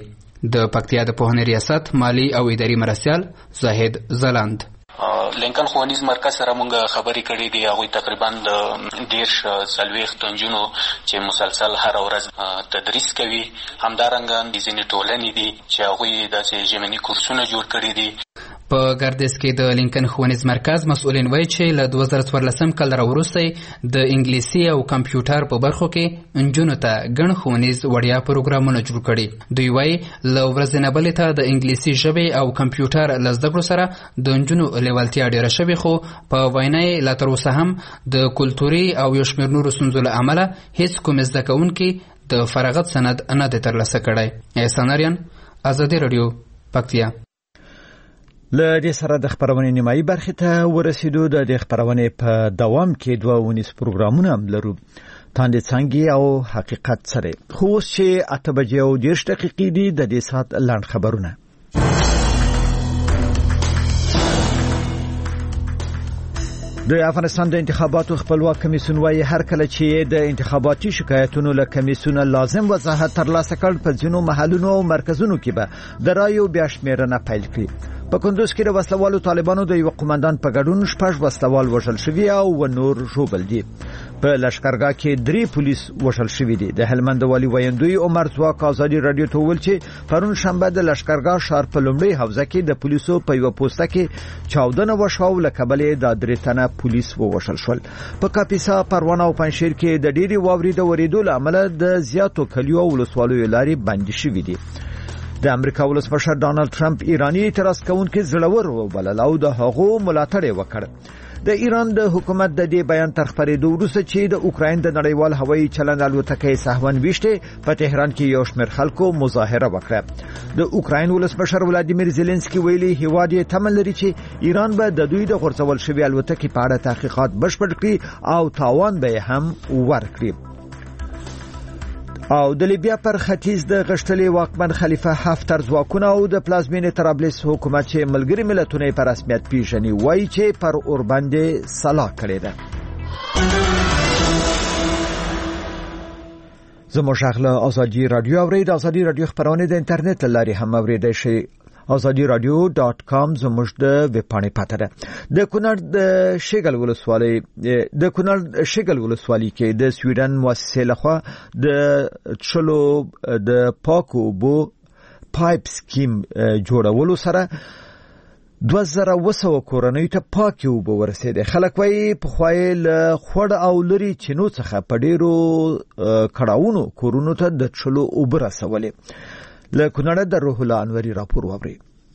د پکتیا د پوهنې ریاست مالی او اداري مرستیال زاهد زلاند. لینکن ښوونیز مرکز سره مونږ خبرې کړې دي. هغوی تقریبا د دېرش څلوېښت نجونو چې مسلسل هره ورځ تدریس کوي. همدارنګه ځینې ټولنې دي چې هغوی داسې ژمني کورسونه جوړ کړي دي. په ګردیز کې د لینکن ښوونیز مرکز مسؤلین وایي چې له دوه زره څوارلسم کال راوروسته د انګلیسي او کمپیوټر په برخو کې نجونو ته ګڼ ښوونیز وړیا پروګرامونه جوړ کړي. دوی وایي له ورځې نه بلې ته د انګلیسي ژبې او کمپیوټر له زده کړو سره د نجونو لیوالتیا ډېره شوې، خو په وینا یې لا تر اوسه هم د کلتوري او یو شمېر نورو ستونزو له امله هیڅ کوم زده کوونکي د فراغت سند نه دی ترلاسه کړی. احسان اریان، ازادي راډیو، پکتیا. له دې سره د خبرونې نیمایي برخې ته ورسېدو. د دې خبرونې په دوام کې دوه ونیس پروګرامونه هم لرو، تاندې څانګې او حقیقت سره. خو اوس چې اته بجې او دېرش دقیقې دي د دې ساعت لنډ خبرونه. د افغانستان د انتخاباتو خپلواک کمیسیون وايي هر کله چې د انتخاباتي شکایتونو له کمیسیون لازم وضاحت ترلاسه کړ په ځینو محلونو او مرکزونو کې به د رایو بیا شمیرنه پیل کړي. په کندوز کې د وسلوالو طالبانو د یو قومندان په ګډون شپږ وسلوال وژل شوي او و نور ژوبل دي. په لشکرګاه کې درې پولیس وژل شوي دي. د هلمند والي ویندوی عمر ځواک ازادي رادیو ته ویل چې پرون شنبه د لشکرګاه ښار په لومړي حوزه کې د پولیسو په یو پوسټه کې چاودنه وشوه او له کبله د درې تنه پولیس ووژل شول. په کاپیسا، پروانه او پنځشیر کې د ډېری واورې د ورېدو له امله د زیاتو کلیو او ولسوالیو لارې بندي شوې دي. د امریکا ولسمشر ډانلډ ټرمپ ایرانی اعتراض کوونکي زړور وبلل او د هغو ملاتړ وکړ. د ایران د حکومت د دې بیان تر خبرېدو وروسته چې د اوکراین د نړیوال هوایي چلند الوتکې سهون ویشته په تهران کې یو شمېر خلکو مظاهره وکړه. د اوکراین ولسمشر ولادیمیر زيلنسکي ویلي هیواد یې تمه لري چې ایران به د دوی د غورځول شوی الوتکې په اړه تحقیقات بشپړ کړي او تاوان به هم ورکړي. او د لیبیا پر ختیځ د غشتلې واکمن خلیفہ حفتر ځواکونه او د پلازمینې طرابلس حکومت چې ملګری ملتونه په رسمیت پیژني وایي چې پر اور باندې صلاح کړې ده. زموږ غږ ازادي رادیو اورید. ازادي رادیو خبرونه د انټرنیټ لاري هم اوریدای شئ. ازادي رادیو ډاټ کام زموږ د ویب پاڼې پته ده. د کونړ د شګل ولسوالۍ د کونړ شګل ولسوالۍ کې د سویډن مؤسسې لخوا د چلو د پاکو بو پایپ سکیم جوړولو سره دوه زره وسو کورنۍ ته پاکي اوبه ورسېده. خلک وايي په خوای له خوړ او لري چینو څخه په ډیرو کړهونو کورونو ته د چلو اوبه رسولې. له کونړ د روح الله انوري راپور ووري.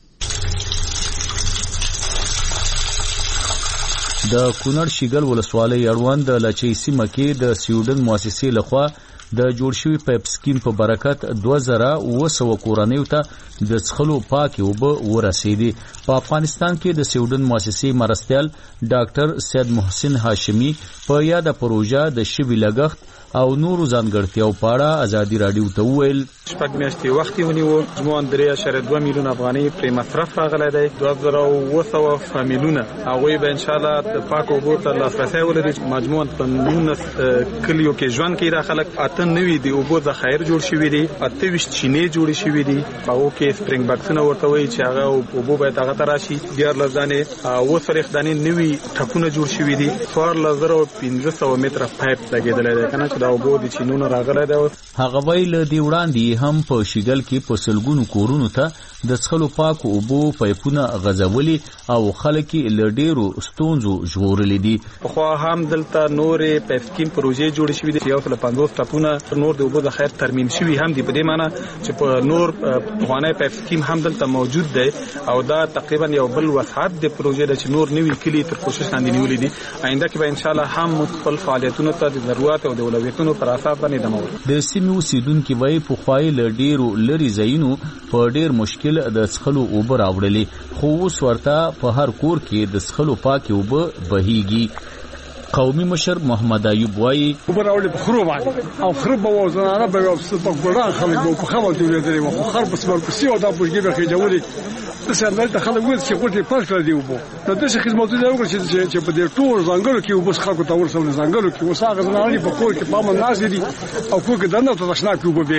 د کونړ شګل ولسوالۍ اړوند د لچې سیمه کې د سویډن مؤسسې لخوا د جوړ شوی پایپ سکیم په برکت دوه زره وسو کورنیو ته د څښلو پاکي اوبه ورسېدي. په افغانستان کې د سویډن مؤسسې مرستیال ډاکټر سید محسن هاشمی په یاده پروژه د شوی لګښت او نورو ځانګړتیاو په اړه ازادي رادیو ته وویل. شپږ میاشتې وخت ونیو. زموږ درې اعشاریه دوه میلیون افغانۍ پرې مصرف راغلی دی. دوه زره اوه سوه فامیلونه هغوی به انشاءالله د پاکو اوبو ته لاسرسی ولري. مجموعاً په نولس کلیو کې ژوند کوي دا خلک. اته نوي د اوبو ذخایر جوړ شوي دي. اته ویشت چینې جوړې شوي دي. په هغو کې سپرینګ بکسونه ورته وایي چې هغه اوبو باید هغه ته راشي. دیارلس دانې اوه څلوېښت دانې نوي ټپونه جوړ شوي دي. څوارلس زره پنځه سوه متره پایپ لګېدلی دی که نه چې دا اوبو د چینونو راغلی دی. هغه وایي له دې وړاندې هم په شګل کې په سلګونو کورونو ته د څښلو پاکو اوبو پایپونه غځولي او خلک یې له ډېرو ستونزو ژغورلي دي. پخوا هم دلته نورې پایپ سکیم پروژې جوړې شوي دي. یو سل پنځوس ټپونه نور د اوبو ذخایر ترمیم شوي هم دي. په دې معنی چې په نور پخوانی پایپ سکیم هم دلته موجود دی او دا تقریبا یو بل وسعت د پروژې ده چې نور نوي کلي تر کوشش لاندې نیولي دي. آینده کې به انشاءالله هم خپل فعالیتونو ته د ضرورت او د اولویتونو پر اساس باندې ادامه ورکړي. د سیمې اوسېدونکي وایي پخوایي له ډېرو لرې ځایونو په ډېر مشکل د څښلو اوبه راوړلې، خو اوس ورته په هر کور کې د څښلو پاکې اوبه بهیږي. قومي مشر محمد ایوب وایي اوبه راوړلې په خرو باندې او خرو به و زنانه به یو څه په ګلان خلک به په خبر تولېدلې وو. خو خر په سپرپسي او دا بوجګې به خېجولې داسې همدلته خلک وایي چې غوټې پاک کړه دي اوبه. نو داسې خدمتونه وکړه چې په دې ټول ځانګړو کې اوبه خلکو ته ورسول. ځانګړو کې اوس هغه زنانې په کور کې په امن ناستې دي او کور کې دننه ته تشناکې اوبه بهېږي.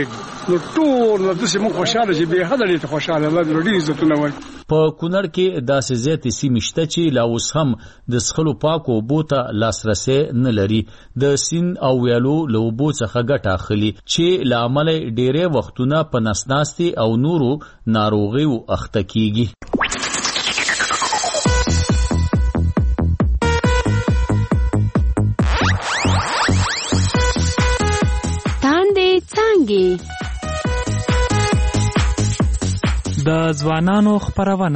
نو ټول د څه مو خوشاله چې به حدا دې خوشاله الله دې ډېر عزتونه ورکړي. په کونړ کې داسې زیاتې سیمې شته چې لا اوس هم د څښلو پاکو اوبو ته لاسرسی نه لري. د سیند او ویالو له اوبو څخه ګټه اخلي چې له امله ډېری وختونه په نسناستې او نورو ناروغیو اخته کیږي. تاندې څانګې د ځوانانو خپرونه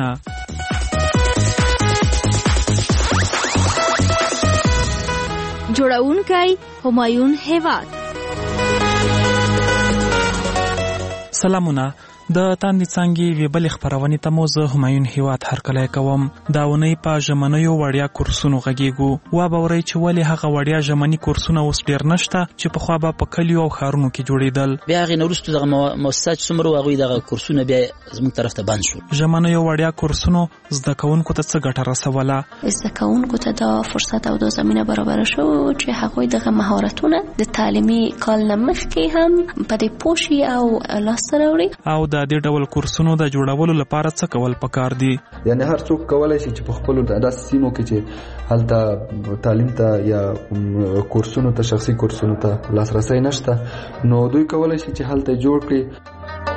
جوړونکی همایون هیواد. سلامونه. د تاندې څانګې وی بل خبرونه ته مو زه همایون هیواد هرکلی کوم. دا ونی په ژمنیو وړیا کورسونو غږیږو. وا به ورای چې ولې هغه وړیا ژمنی کورسونه اوس ډیر نشته چې په خوا به په کلیو او ښارونو کې جوړیدل. بیا غي نورستو دغه مؤسسات څومره هغه دغه کورسونه بیا زموږ طرف ته بند شو. ژمنیو وړیا کورسونو زده کوونکو ته څه ګټه رسوله؟ زده کوونکو ته دا فرصت او د زمينه برابر شو چې هغه دغه مهارتونه د تعلیمي کال نه مخکې هم په دې پوښي او لاسته راوړي. او د دې ډول کورسونو د جوړولو لپاره څه کول پکار دي؟ یعنی هر څوک کولای شي چې په خپل د سیمو کې چې هلته تعلیم ته یا کورسونو ته شخصي کورسونو ته لاسرسي نشته نو دوی کولای شي چې هلته جوړ کړي.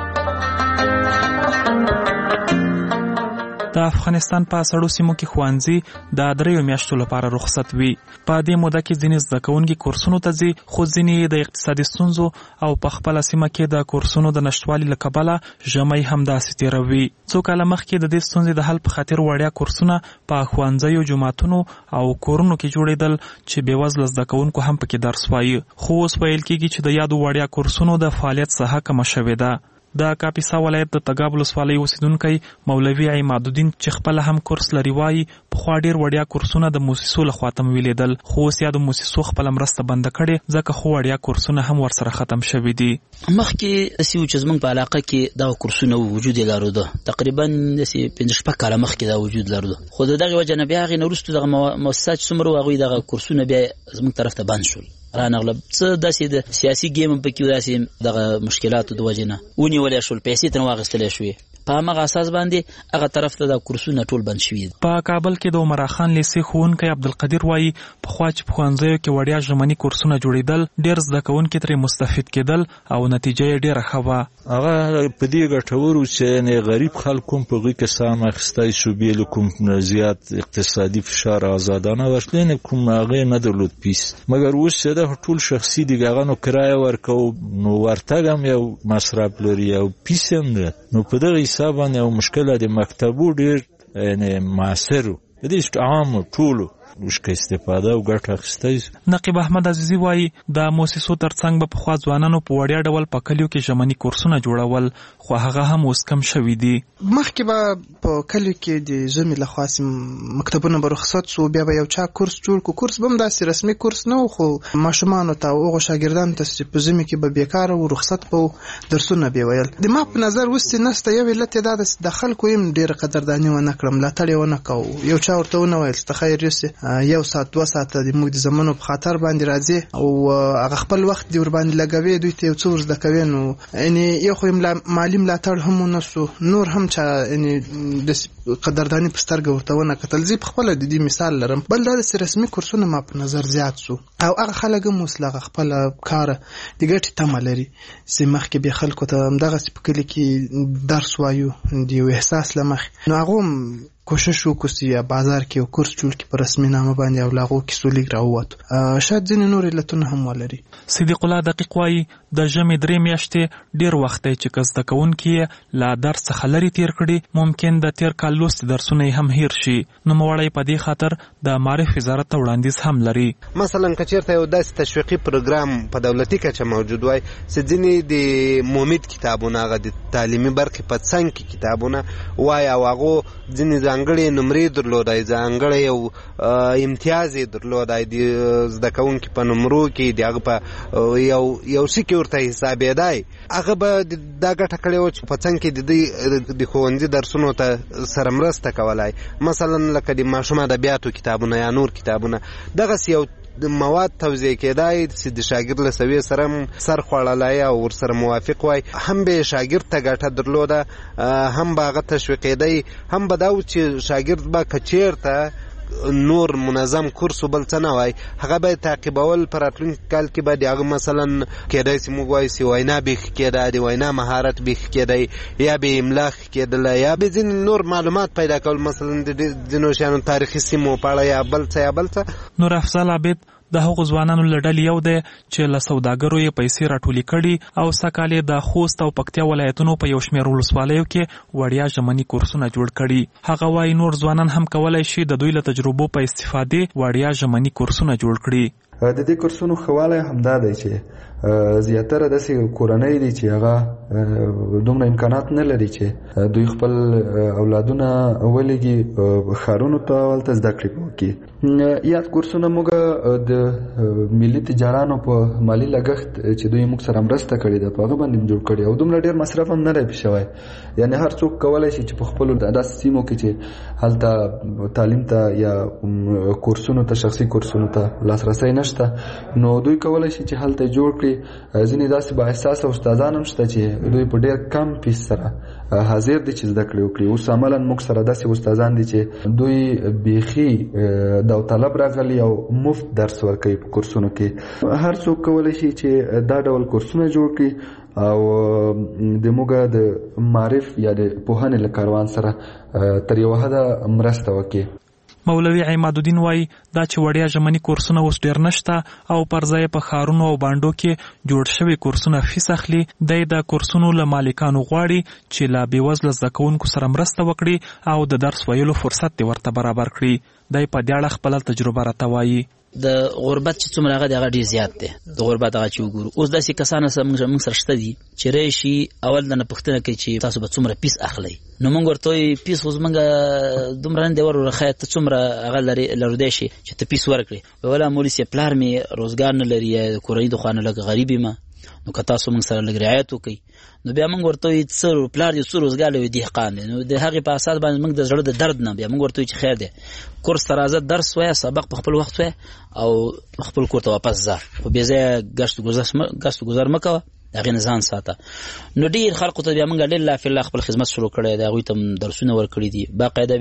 د افغانستان په سړو سیمو کې خوانځي د دریو میاشتو لپاره رخصت وي. په دې موده کې ځینې زده کوونکي کورسونو ته ځي خو ځینې د اقتصادي ستونزو او په خپله سیمه کې د کورسونو د نشتوالي له کبله ژمی همداسې تېروي. څو کاله مخکې د دې ستونزې د حل په خاطر وړیا کورسونه په ښوونځیو، جوماتونو او کورونو کې جوړېدل چې بېوزله زده کوونکو هم پکې درس وایي. خو اوس ویل کېږي چې د یادو وړیا کورسونو د فعالیت ساحه کمه شوې ده. د کاپیسا ولایت د تګاب ولسوالۍ اوسیدونکی مولوي عمادالدین چې خپله هم کورس لري وایي پخوا ډېر وړیا کورسونه د موسسو لخوا ته ویلېدل خو اوس یا د موسسو خپله مرسته بنده کړې ځکه خو وړیا کورسونه هم ورسره ختم شوي دي. مخکې داسې و چې زموږ په علاقه کې دغه کورسونه وجود یې لرلو تقریبا داسې پنځه شپږ کاله مخکې دا وجود لرلو خو د دغې وجه نه بیا هغې نه وروسته دغه مؤسسات چې څومره هغوی دغه کورسونه بیا زموږ طرف ته بند شول. رانغله څه داسې د سیاسي ګیم پکې داسې دغه مشکلاتو د وجې نه ونیولې شول، پیسې ترې واخیستلی شوې. په همغه اساس باندې هغه طرف ته د کورسونه ټول بند شوي. په کابل کې د عمرا خان لیسې ښوونکی عبدالقدیر وایي پخوا چې په ښوونځیو کې وړیا ژمني کورسونه جوړېدل ډېر زده کوونکي ترې مستفید کېدل او نتیجه یې ډېره ښه وه. هغه په دې ګټور و چې غریب خلک هم په هغوی کې سهم اخیستی شو بې له کوم زیات اقتصادي فشار ازادانه ورتلې نه کوم هغې نه درلود پیس. مګر اوس چې دغه ټول شخصي دي هغه نو کرایه ورکوو نو ورتګ هم یو مصرف لري او پیس هم ده نو په دغه حساب باندې یو مشکله د مکتبو ډېر یعنې معاصر و د دې عامو ټولو وشکه استفاده او ګټه اخیستی. نقیب احمد عزیزي وایي د موسسو ترڅنګ به پخوا ځوانانو په وړیا ډول په کلیو کې ژمني کورسونه جوړول خو هغه هم اوس کم شوي دي. مخکې به په کلیو کې د ژمي لخوا مکتبونه به رخصت سو بیا به یو چا کورس جوړ کړو. کورس به هم داسې رسمي کورس نه و خو ماشومانو ته او هغو شاګردانو ته چې په ژمي کې به بیکاره و رخصت به و درسونه به ویل. د ما په نظر اوس چې نسته یو علت یې دا ده د خلکو یم ډېره قدرداني ونه کړه، ملاتړ یې ونه کوو. یو چا ورته ونه ویل چې خیر یوسې یو ساعت دوه ساعته د موږ د زمانو په خاطر باندې راځي او هغه خپل وخت دی ور باندې لګوي دوی ته یو څه ور زده کوي نو یعنې یو خو مالي ملاتړ هم ونه سو نور هم چا یعنې د قدرداني په سترګه ورته ونه کتل. زه په خپله د دې مثال لرم. بل دا داسې رسمي کورسونه ما په نظر زیات سو او هغه خلک هم اوس له هغه خپله کاره د ګټې تمه لري چې مخکې بیا خلکو ته همدغسې په کلي کې درس وایو د یو احساس له مخې نو هغه هم کوشش وکړو چې بازار کې یو کورس جوړ کړي په رسمي نامه باندې او له هغو کیسو لیک راووتو. شاید ځینې نور علتونه هم ولري. صدیق الله دقیق وایي د ژمي درې میاشتې ډېر وخت دی چې که زده کوونکي یې له درس څخه لرې تېر کړي ممکن د تېر کال لوستي درسونه یې هم هیر شي. نوموړی په دې خاطر د معارف وزارت ته وړاندیز هم لري. مثلا که چېرته یو داسې تشویقي پروګرام په دولتي کچه موجود وای چې ځینې د ممید کتابونه هغه د تعلیمي برخې په څنګ کې کتابونه وای او هغو ځینې ځانګړې نمرې درلودای ځانګړی یو امتیاز یې درلودای د زده کوونکي په نمرو کې د هغه په یو یو څه کې ورته حسابېدای هغه به دا ګټه کړې وه چې په څنګ کې د دوی د ښوونځي درسونو ته سره مرسته کولای مثلا لکه د ماشوم ادبیاتو کتابونه یا نور کتابونه دغسې یو د مواد توزیع کېدای چې د شاګرد له سویې سره سر خوړلای او ورسره موافق وای هم به شاګرد ته ګټه درلوده هم به هغه تشویقېدی هم به دا و چې شاګرد به که چېرته نور منظم کورس بل څه نه وای هغه به تعقیبول په راتلونکي کال کې به د هغه مثلا کېدای چې موږ وایو چې وینا بیخ کېده د وینا مهارت بیخ کېدی یا به املا کېدله یا به ځینې نور معلومات پیدا کول مثلا د ځینو شیانو تاریخي سیمو په اړه یا بل څه یا بل څه. نور افضل عابد د هغو ځوانانو له ډلې یو دی چې له سوداګرو یې پیسې راټولې کړي او سږ کال د خوست او پکتیا ولایتونو په یو شمېر ولسوالیو کې وړیا ژمني کورسونه جوړ کړي. هغه وایي نور ځوانان هم کولی شي د دوی له تجربو په استفادې وړیا ژمني کورسونه جوړ کړي. د دې کورسونو خواله همدا دی چې زیاتره داسې کورنۍ دي چې هغه دومره امکانات نه لري چې دوی خپل اولادونه ولېږي ښارونو ته هلته زده کړې وکړي. یاد کورسونه موږ د ملي تجارانو په مالي لګښت چې دوی موږ سره مرسته کړې ده په هغه باندې جوړ کړي او دومره ډېر مصرف هم نه دی شوی. یعنې هر څوک کولی شي چې په خپلو داسې سیمو کې چې هلته تعلیم ته یا کورسونو ته شخصي کورسونو ته لاسرسی نشته نو دوی کولی شي چې هلته جوړ کړي. ځینې داسې با احساسه استادان هم شته چې دوی په ډېر کم فیس سره حاضر دي چې زده کړې وکړي. اوس عملا موږ سره داسې استادان دي چې دوی بیخي داوطلب راغلي او مفت درس ورکوي په کورسونو کې. هر څوک کولی شي چې دا ډول کورسونه جوړ کړي او د موږ د معرف یا د پوهنې له کاروان سره تر یوه حده مرسته وکړي. مولوي عماد الدین وایي دا چې وړیا ژمني کورسونه اوس ډېر نشته او پر ځای په ښارونو او بانډو کې جوړ شوي کورسونه فیس اخلي. دی د کورسونو له مالکانو غواړي چې له بېوزله زده کوونکو سره مرسته وکړي او د درس ویلو فرصت دې ورته برابر کړي. دی په دې اړه خپله تجربه راته وایي. د غربت چې څومره هغه دی هغه ډېر زیات دی. د غربت هغه چې وګورو اوس داسې کسان موږ سره شته دي چې راشي اول د نه پوښتنه کوي چې تاسو به څومره پیس اخلئ. نو موږ ورته وایو پیس خو زموږ دومره نه دی ور خیر ته څومره هغه لري لرودی شي چې ته پیس ورکړې. ولا مولوي صاحب پلار مې روزګار نه لري یا کورنۍ د خوا نه لږ غریب یم نو که تاسو موږ سره لږ رعایت وکړئ نو بیا موږ ورته وایو څه پلار دې څه روزګار لري دهقان دی. نو د هغې په اساس باندې موږ د زړه د درد نه بیا موږ ورته وایو چې خیر دی کورس ته راځه درس وایه سبق په خپل وخت وایه او خپل کور ته واپس ځه په بې ځایه ګشت و ګذر مه کوه د هغې نه ځان ساته. نو ډېر خلقو ته بیا موږ لله فی الله خپل خدمت شروع کړی دی. هغوی ته درسونه ورکړي دي باقاعده.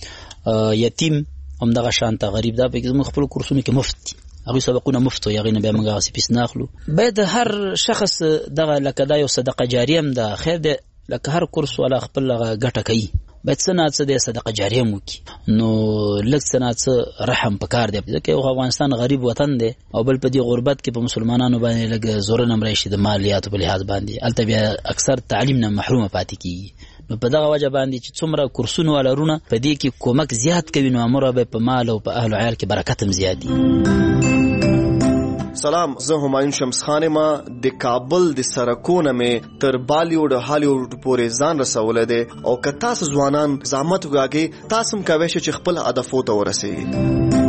بیا یتیم همدغه شانته غریب دا پکې زموږ خپل کورسونو کې مفت دي. هغوی سبقونه مفت وي هغې نه بیا موږ هغسې پیس نه اخلو. باید هر شخص دغه لکه دا یو صدقه جاریه هم ده خیر دی لکه هر کورس والا خپل هغه ګټه کوي باید څه نه څه دی صدقه جاریه هم وکړي. نو لږ څه نه څه رحم پکار دی ځکه یو افغانستان غریب وطن دی او بل په دې غربت کې په مسلمانانو باندې لږ زورن هم راشي د مالیاتو په لحاظ باندې هلته بیا اکثر تعلیم نه محرومه پاتې کېږي. نو په دغه وجه باندې چې څومره کورسونه ولرونه په دې کې کومک زیات کوي نو امره به په مال او په اهل و عیال کې برکت هم زیات دي. سلام زه همایون شمس خان ما د کابل د سرکونه مې تر بالیوډ هالیوډ پورې ځان رسولی دی او که تاسو ځوانان زحمت وګاږئ تاسو هم کولی شئ چې خپل هدفو ته ورسئ.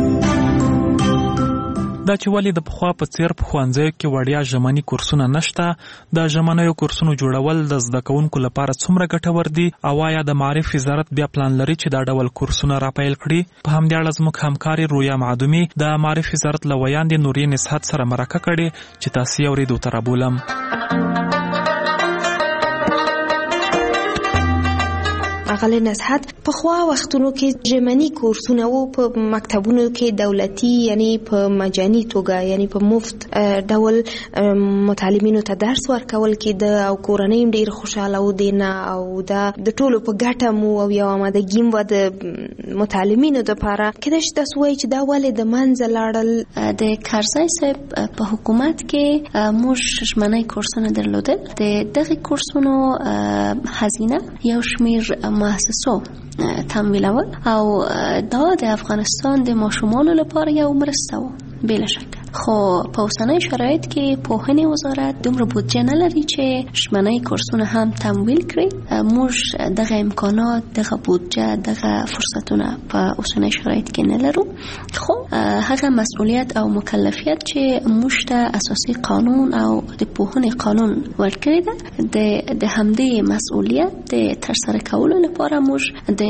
دا چې ولې د پخوا په څیر په ښوونځیو کې وړیا ژمني کورسونه نشته. د ژمنیو کورسونو جوړول د زده کوونکو لپاره څومره ګټور دي او آیا د معارف وزارت بیا پلان لري چې دا ډول کورسونه راپیل کړي؟ په همدې اړه زموږ همکارې رویا معدومي د معارف وزارت له ویاندې نورې نصحت سره مرکه کړې چې تاسو یې اورېدو ته رابولم. اغلی نصحت په خوا وختونو کې ژمني کورسونه وو په مکتبونو کې دولتي یعنی په مجاني توګه یعنی په مفت ډول متعلمینو ته درس ورکول کېده او کورنۍ هم ډېر خوشحاله و دې نه او دا د ټولو په ګټه مو او یو آمادګي وه د متعلمینو دپاره. کیدای شي تاسو وایئ چې دا ولې د منځه لاړل؟ د کرزی صاحب په حکومت کې موږ ژمنی کورسونه درلودل. د دغې کورسونو هزینه یو شمیر مؤسسو تمویلول او دا د افغانستان د ماشومانو لپاره یو مرسته و بلا شک. خو په اوسنۍ شرایط کې پوهنې وزارت دومره بودجه نه لري چې ژمنی کورسونه هم تمویل کړي. موږ دغه امکانات دغه بودجه دغه فرصتونه په اوسنۍ شرایط کې نه لرو. خو هغه مسئولیت او مکلفیت چې موږ ته اساسي قانون او د پوهنې قانون ورکړی ده د د همدې مسئولیت د ترسره کولو لپاره موږ د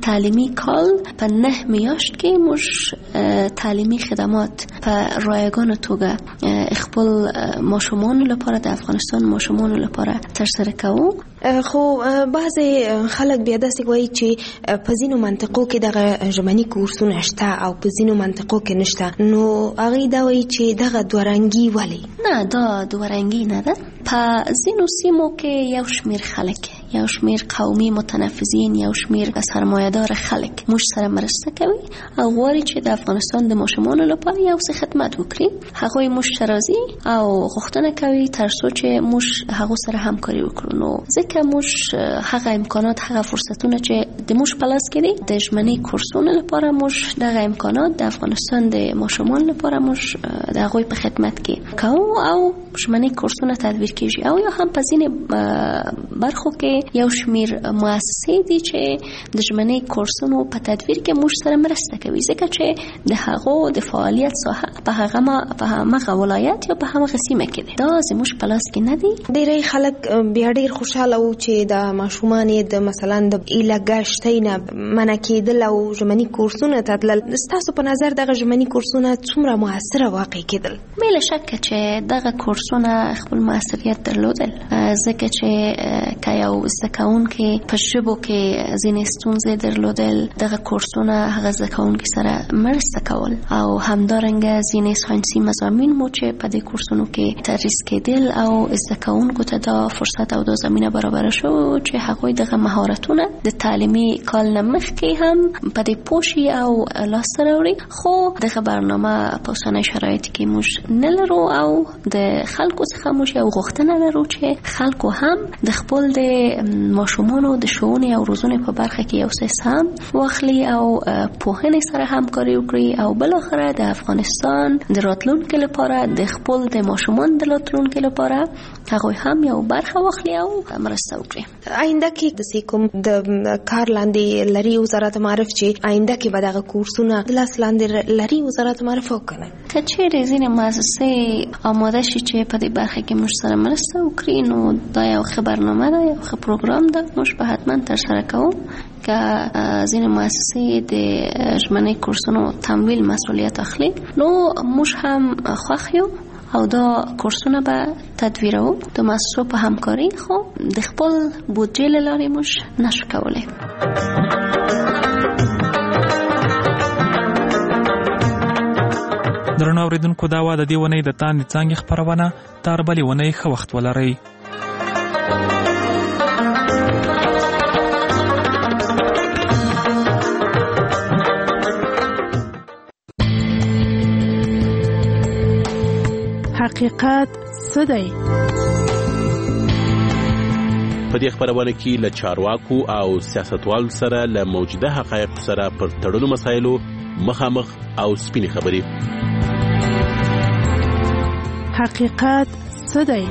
تعلیمی کال په نه میاشت کې موږ تعلیمی خدمات په رایگان توګه خپل ماشومان لپاره د افغانستان ماشومان لپاره ترسره کوو. خو بعضی خلک بیا داسې وایي چې په ځینو منطقو کې دغه ژمني کورسونه شته او په ځینو منطقو کې نشته، نو هغوی دا وایي چې دغه دوهرنګي ولې؟ نه، دا دوهرنګي نه ده. په ځینو سیمو کې یو شمیر خلک، یو شمیر قومي متنفذین، یو شمیر سرمایه‌دار خلک موږ سره مرسته کوي او غواړي چې د افغانستان د ماشومانو لپاره یو څه خدمت وکړي. هغوی موږ ته راځي او غوښتنه کوي تر څو چې موږ هغو سره همکاري وکړو. نو ځکه موږ هغه امکانات، هغه فرصتونه چې د موږ په لاس کې دي د ژمني کورسونو لپاره، موږ دغه امکانات د افغانستان د ماشومان لپاره موږ د هغوی په خدمت کې کوو او ژمني کورسونه تدبیر کیږي. او یا هم په ځینې برخو کې یو شمیر مؤسسې دي چې د ژمني کورسونو په تدبیر کې موږ سره مرسته کوي، ځکه چې د هغو د فعالیت ساحه په هغه په هغه ولایت یا په هغه سیمه کې ده. دا زموږ په لاس کې نه دي. ډېری خلک بیا ډېر خوشاله وو چې د ماشومان د مثلا د ایله ګشتۍ نه منع کېدل او ژمني کورسونه ته تلل. ستاسو په نظر دغه ژمني کورسونه څومره موثره واقع کېدل؟ بلا شک چې دغه کورسونه خپل موثریت درلودل، ځکه چې که یو زده کوونکی په ژبو کې ځینې ستونزې درلودل، دغه کورسونه هغه زده کوونکي سره مرسته کول او همدارنګه ځینې ساینسي مضامین مو چې په دې کورسونو کې تدریس کېدل او زده کوونکو ته دا فرصت او دا زمینه برابر شو چې هغوی دغه مهارتونه د تعلیمي کال نه مخکې هم په دې پوه شي او لاسته راوړي. خو دغه برنامه په اوسنۍ شرایطو کې موږ نه لرو او د خلکو څخه موږ یو غوښتنه لرو چې خلکو هم د خپل د ماشومانو د ښوونې او روزنې په برخه کې یو څه سهم واخلي او پوهنې سره همکاري وکړي او بالاخره د افغانستان د راتلونکي لپاره، د خپل د ماشومان د راتلونکي لپاره هغوی هم یو برخه واخلي او مرسته وکړي. آینده کې د کوم د کار لاندې لري وزارت معرف چې آینده کې به دغه کورسونه د لاس لاندې لري وزارت معرف وکړي؟ که چیرې ځینې مؤسسې آماده شي چې په دې برخه کې موږ سره مرسته وکړي، نو دا یو ښه برنامه ده، یو ښه پروګرام ده، موږ به حتما ترسره کوو. که ځینې مؤسسې د ژمني کورسونو تمویل مسئولیت اخلي، نو موږ هم خوښ یو او دا کورسونه به تدویرو د مؤسسو په همکاري، خو د خپل بودجې له لارې موږ نشو کولی. درنو اوریدونکو، دا وه د دې اونۍ د تاندې څانګې خپرونه. تر بلې اونۍ ښه وخت ولرئ. حقیقت څه دی؟ په دې خبرونه کې له چارواکو او سیاستوالو سره له موجوده حقایقو سره پر تړلو مسایلو مخامخ او سپینې خبرې. حقیقت څه دی؟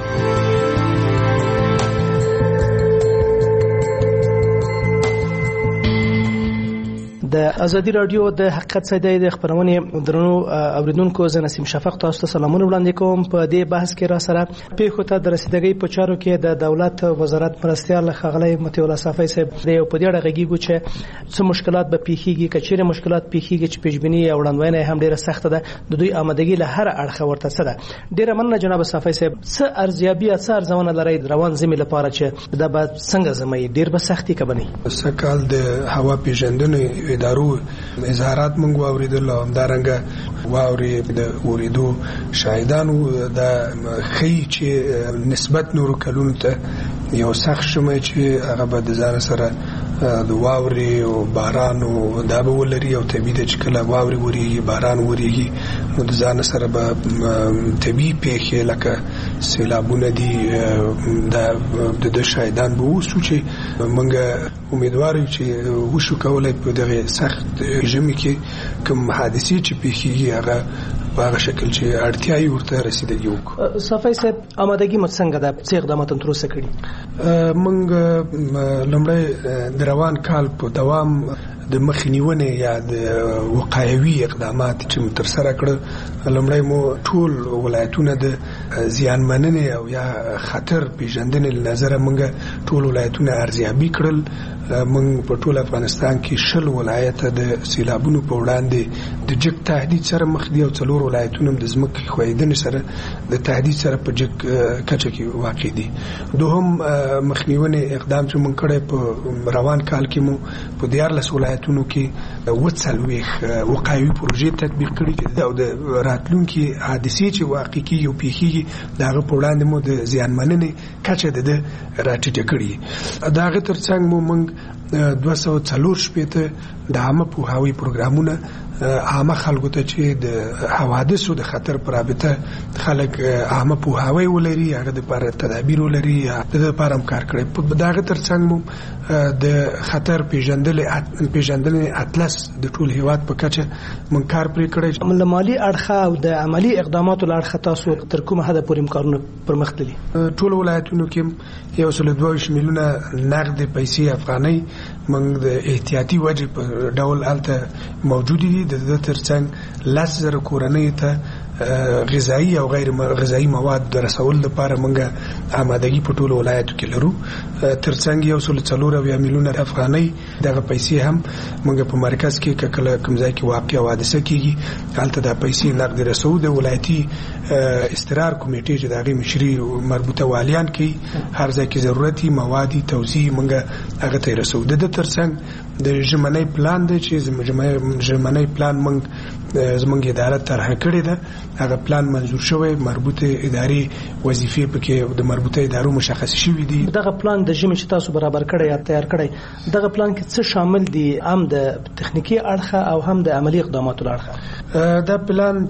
د ازادي رادیو د حقیقت څه دی د خبرونې درنو اوریدونکو، زه نسیم شفق تاسو ته سلامونه وړاندې کوم. په دې بحث کې را سره پیښو ته د رسیدګۍ په چارو کې د دولت وزارت مرستیال ښاغلی مطیع الله صافی صاحب دی او په دې اړه غږیږو چې څه مشکلات به پیښیږي، که چیرې مشکلات پیښیږي چې پیشبیني او وړاندوینه هم ډیره سخته ده، د دوی آمادګي له هر اړخه ورته څه ده. ډیره مننه جناب صافی صاحب. څه ارزیابي څه ارزونه لرئ روان زمي لپاره چې دا به څنګه زمي ډیر به سختي کبني؟ سکهال د هوا پیژندنې ادارو اظهارات مونږ واوریدل او همدارنګه واوري د اوریدو شاهدانو د خی چې نسبت نورو کلونو ته یو سخت شمه چې هغه به د ځان سره د واوري او باران او دا به ولري او طبيعي چې کله واوري وريږي باران وريږي نو د ځان سره به طبيعي پیښې لکه سیلابونه دي د د شاهدان به وسو چې مونږ امیدوار یو چې وشو کولای په دغه سخت ژمي کې کوم حادثې چې پیښیږي هغه په هغه شکل چې اړتیا یې ورته رسیدګي وکړو. صافی صاحب آمادګي مو څنګه ده؟ څه اقدامات تر اوسه کړي؟ موږ لومړی د روان کال په دوام د مخنیونې یا د وقایوي اقدامات چې تر سره کړ. لومړی مو ټول ولایتونه د زیانمننې او یا خطر پیژندنې له نظره موږ ټول ولایتونه ارزیابي کړل. موږ په ټول افغانستان کې شل ولایت د سیلابونو په وړاندې د جګ تهدید سره مخ دي او څلور ولایتونه د ځمکې ښویېدنې سره د تهدید سره په جګ کچه کې واقع دي. دوهم مخنیونې اقدام چې موږ کړی په روان کال کې مو په دیارلس ولایتونو کې اووه څلوېښت وقایوي پروژې تطبیق کړي او د راتلونکي حادثې چې واقع کېږي او پیښېږي د هغه په وړاندې مو د زیانمننې کچه د ده راټیټه کړي. د هغه تر څنګ مو موږ دوه سوه څلور شپېته د عامه پوهاوي پروګرامونه عامه خلکو ته چې د حوادثو د خطر په رابطه خلک عامه پوهاوی ولري هغه دپاره تدابیر ولري د ده دپاره هم کار کړی. د هغه تر څنګ مو د خطر پیژندنې اطلس د ټول هیواد په کچه موږ کار پرې کړی. له مالي اړخه او د عملي اقداماتو له اړخه تاسو تر کومه حده پورې کارونه پرمخ تللي؟ ټول ولایتونو کې یو سل دوه ویشت میلیونه نقد پیسې افغانۍ موږ د احتیاطي وجې په ډول هلته موجودې دي. د ده تر څنګ لس زره کورنۍ ته غذایی او غیر غذایی مواد د رسول لپاره موږ آمادګي په ټولو ولایتو کې لرو. تر څنګ یو سل څلور اویا میلیونه افغانۍ دغه پیسې هم موږ په مرکز کې کله کوم ځای کې واقع او حادثه کېږي هلته دا پیسې نقد رسو. د ولایتي استقرار کمیټې چې د هغې مشري مربوطه والیان کوي هر ځای کې ضرورتي موادي توزیع موږ هغه ته یې رسو. د ده تر څنګ د ژمنی پلان دی چې ژمنی پلان موږ زموږ اداره طرحه کړې ده. هغه پلان منظور شوی مربوطه اداري وظیفې پکې د مربوطه ادارو مشخص شوي دي. دغه پلان د ژمي چې تاسو برابر کړی یا تیار کړی دغه پلان کې څه شامل دي هم د تخنیکی اړخه او هم د عملی اقداماتو اړخه؟ دا پلان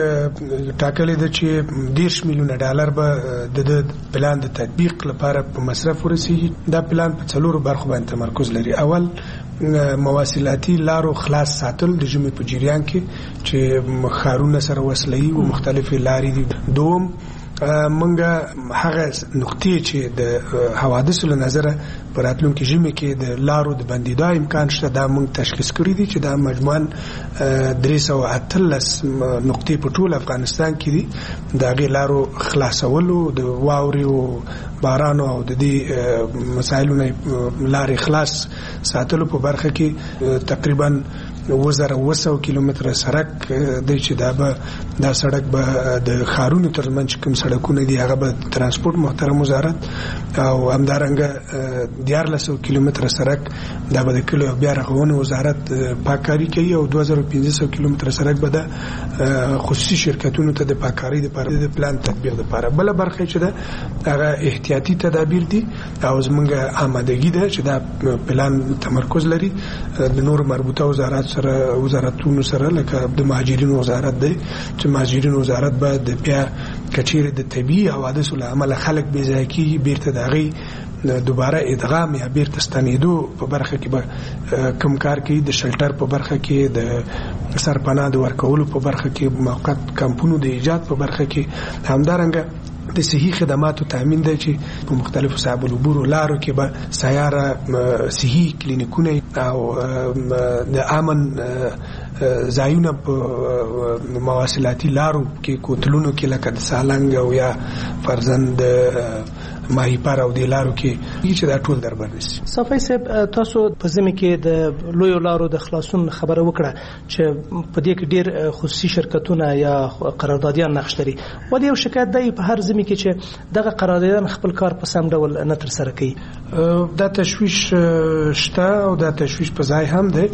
چې ټاکلی ده چې دېرش میلیونه ډالر به د پلان د تطبیق لپاره په مصرف ورسیږي. دا پلان په څلورو برخو باندې تمرکز لري. اول مواصلاتي لارو خلاص ساتل د ژمي په جریان کې چې ښارونه سره وصلوي او مختلفې لارې دي. دوم منګه هغه نقطې چې د حوادثو له نظره په راتلونکي ژمي کې د لارو د بندېدا امکان شته دا موږ تشخیص کړي دي چې دا مجموعاً درې سوه اتلس نقطې په ټول افغانستان کې دي. د هغې لارو خلاصولو د واورې او بارانو او د دې مسایلو نه لارې خلاص ساتلو په برخه کې تقریباً اووه زره اووه سوه کیلومتره سړک دی چې دا به دا سړک به د ښارونو ترمنځ کوم سړکونه دي هغه به ترانسپورټ محترم وزارت او همدارنګه دیارلس سوه کیلومتره سړک دا به د کلیو بیا رغونې وزارت پاککاري کوي او دوه زره پنځه سوه کیلومتره سړک به د خصوصي شرکتونو ته د پاککارۍ دپاره د پلان تطبیق دپاره. بله برخه چې ده هغه احتیاطي تدابیر دي او زموږ آمادګي ده چې دا پلان تمرکز لري د نور مربوطه وزارت سره وزارتونو سره لکه د مهاجرینو وزارت دی چې مهاجرینو وزارت به د بیا کچېرې د طبیعي حوادثو له امله خلک بې ځایه کېږي بیرته د هغې دوباره ادغام یا بیرته ستنېدو په برخه کې به کم کار کوي. د شلټر په برخه کې د سرپناه د ورکولو په برخه کې موقت کمپونو د ایجاد په برخه کې همدارنګه د صحي خدماتو تامین دی چې په مختلفو صعب العبور لارو کې به سیاره صحي کلینیکونه او د امن ځایونه په مواصلاتي لارو کې کوتلونو کې لکه د سالنګ او یا فرزند ماهیپر او د لارو کې چې دا ټول در برنسي. صافی صاحب تاسو په ځمې کې د لویو لارو د خلاصون خبره وکړه چې په دې کې ډېر خصوصي شرکتونه یا قراردادیان نقش لري ولې یو شکایت دی په هر ځمې کې چې دغه قراردادیان خپل کار په سم ډول نه ترسره کوي؟ دا تشویش شته او دا تشویش په ځای هم دی.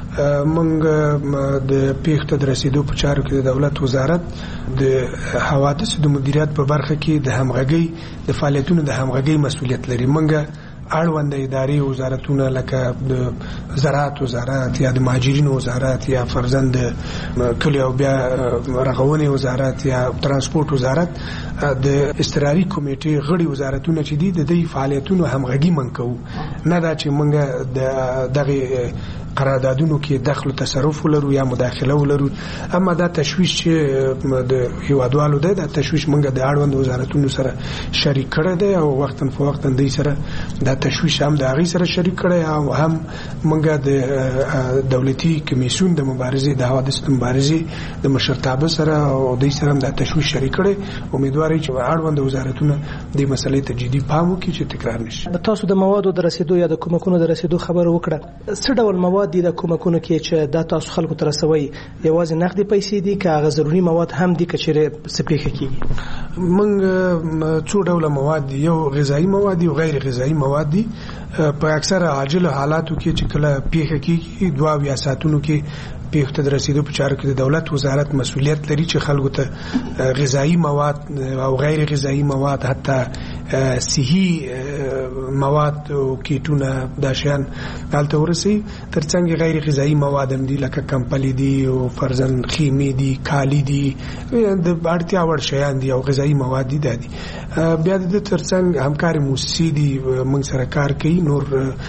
موږ د پیښو د رسیدو په چارو کې د دولت وزارت د حوادثو د مدیریت په برخه کې د همغږۍ د فعالیتونو د همغږۍ مسؤلیت لري. موږ اړوند ادارې وزارتونه لکه د زراعت وزارت یا د مهاجرینو وزارت یا فرزند کلي او بیا رغونې وزارت یا ترانسپورټ وزارت د اضطراري کمیټې غړي وزارتونه چې دي د دې فعالیتونو همغږي من کوو. نه دا چې موږ د دغه قراردادونو کې دخل او تصرف ولرو یا مداخله ولرو. اما دا تشویش چې د هیوادوالو ده دا تشویش موږ د اړوند وزارتونو سره شریک کړی دی او وختن په وخت دوی سره دا تشویش هم د هغې سره شریک کړی او هم موږ د دولتي کمیسیون د مبارزې د حوادثو د مبارزې د مشرتابه سره او دوی سره هم دا تشویش شریک کړی. امیدوار چې اړوند وزارتونه دې مسلې ته جدي پام وکړي چې تکرار نشي. تاسو د موادو د رسیدو یا د کومکونو د رسیدو خبر وکړه. څه ډول مواد دي د کومکونو کې چې دا تاسو خلکو ته رسوي؟ یوازې نقدي پیسې دي که هغه ضروري مواد هم دي که چیرې څه پیښه کیږي؟ موږ څو ډوله مواد دي، یو غذایي مواد دي او غیر غذایي مواد دي. په اکثره عاجل حالاتو کې چې کله پیښه کیږي دوه یا ساتونو کې پیښو ته رسیدو په چارو کې د دولت وزارت مسؤلیت لري چې خلکو ته غذایي مواد او غیر غذایي مواد حتی صحي مواد او کیټونه دا شیان دلته ورسي. ترڅنګ غیر غذایي مواد هم دي لکه کمپلي دي او فرزن خیمه دي کالی دي د اړتیا وړ شیان دي او غذایي مواد دي دي. بیا د ترڅنګ همکاري موسسې دي موږ سره کار کوي. نور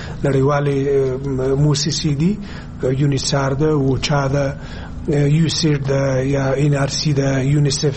نړیوالې موسسې دي یونیسار ده وچا ده یوسیډ ده یا ان ار سی ده یونیسف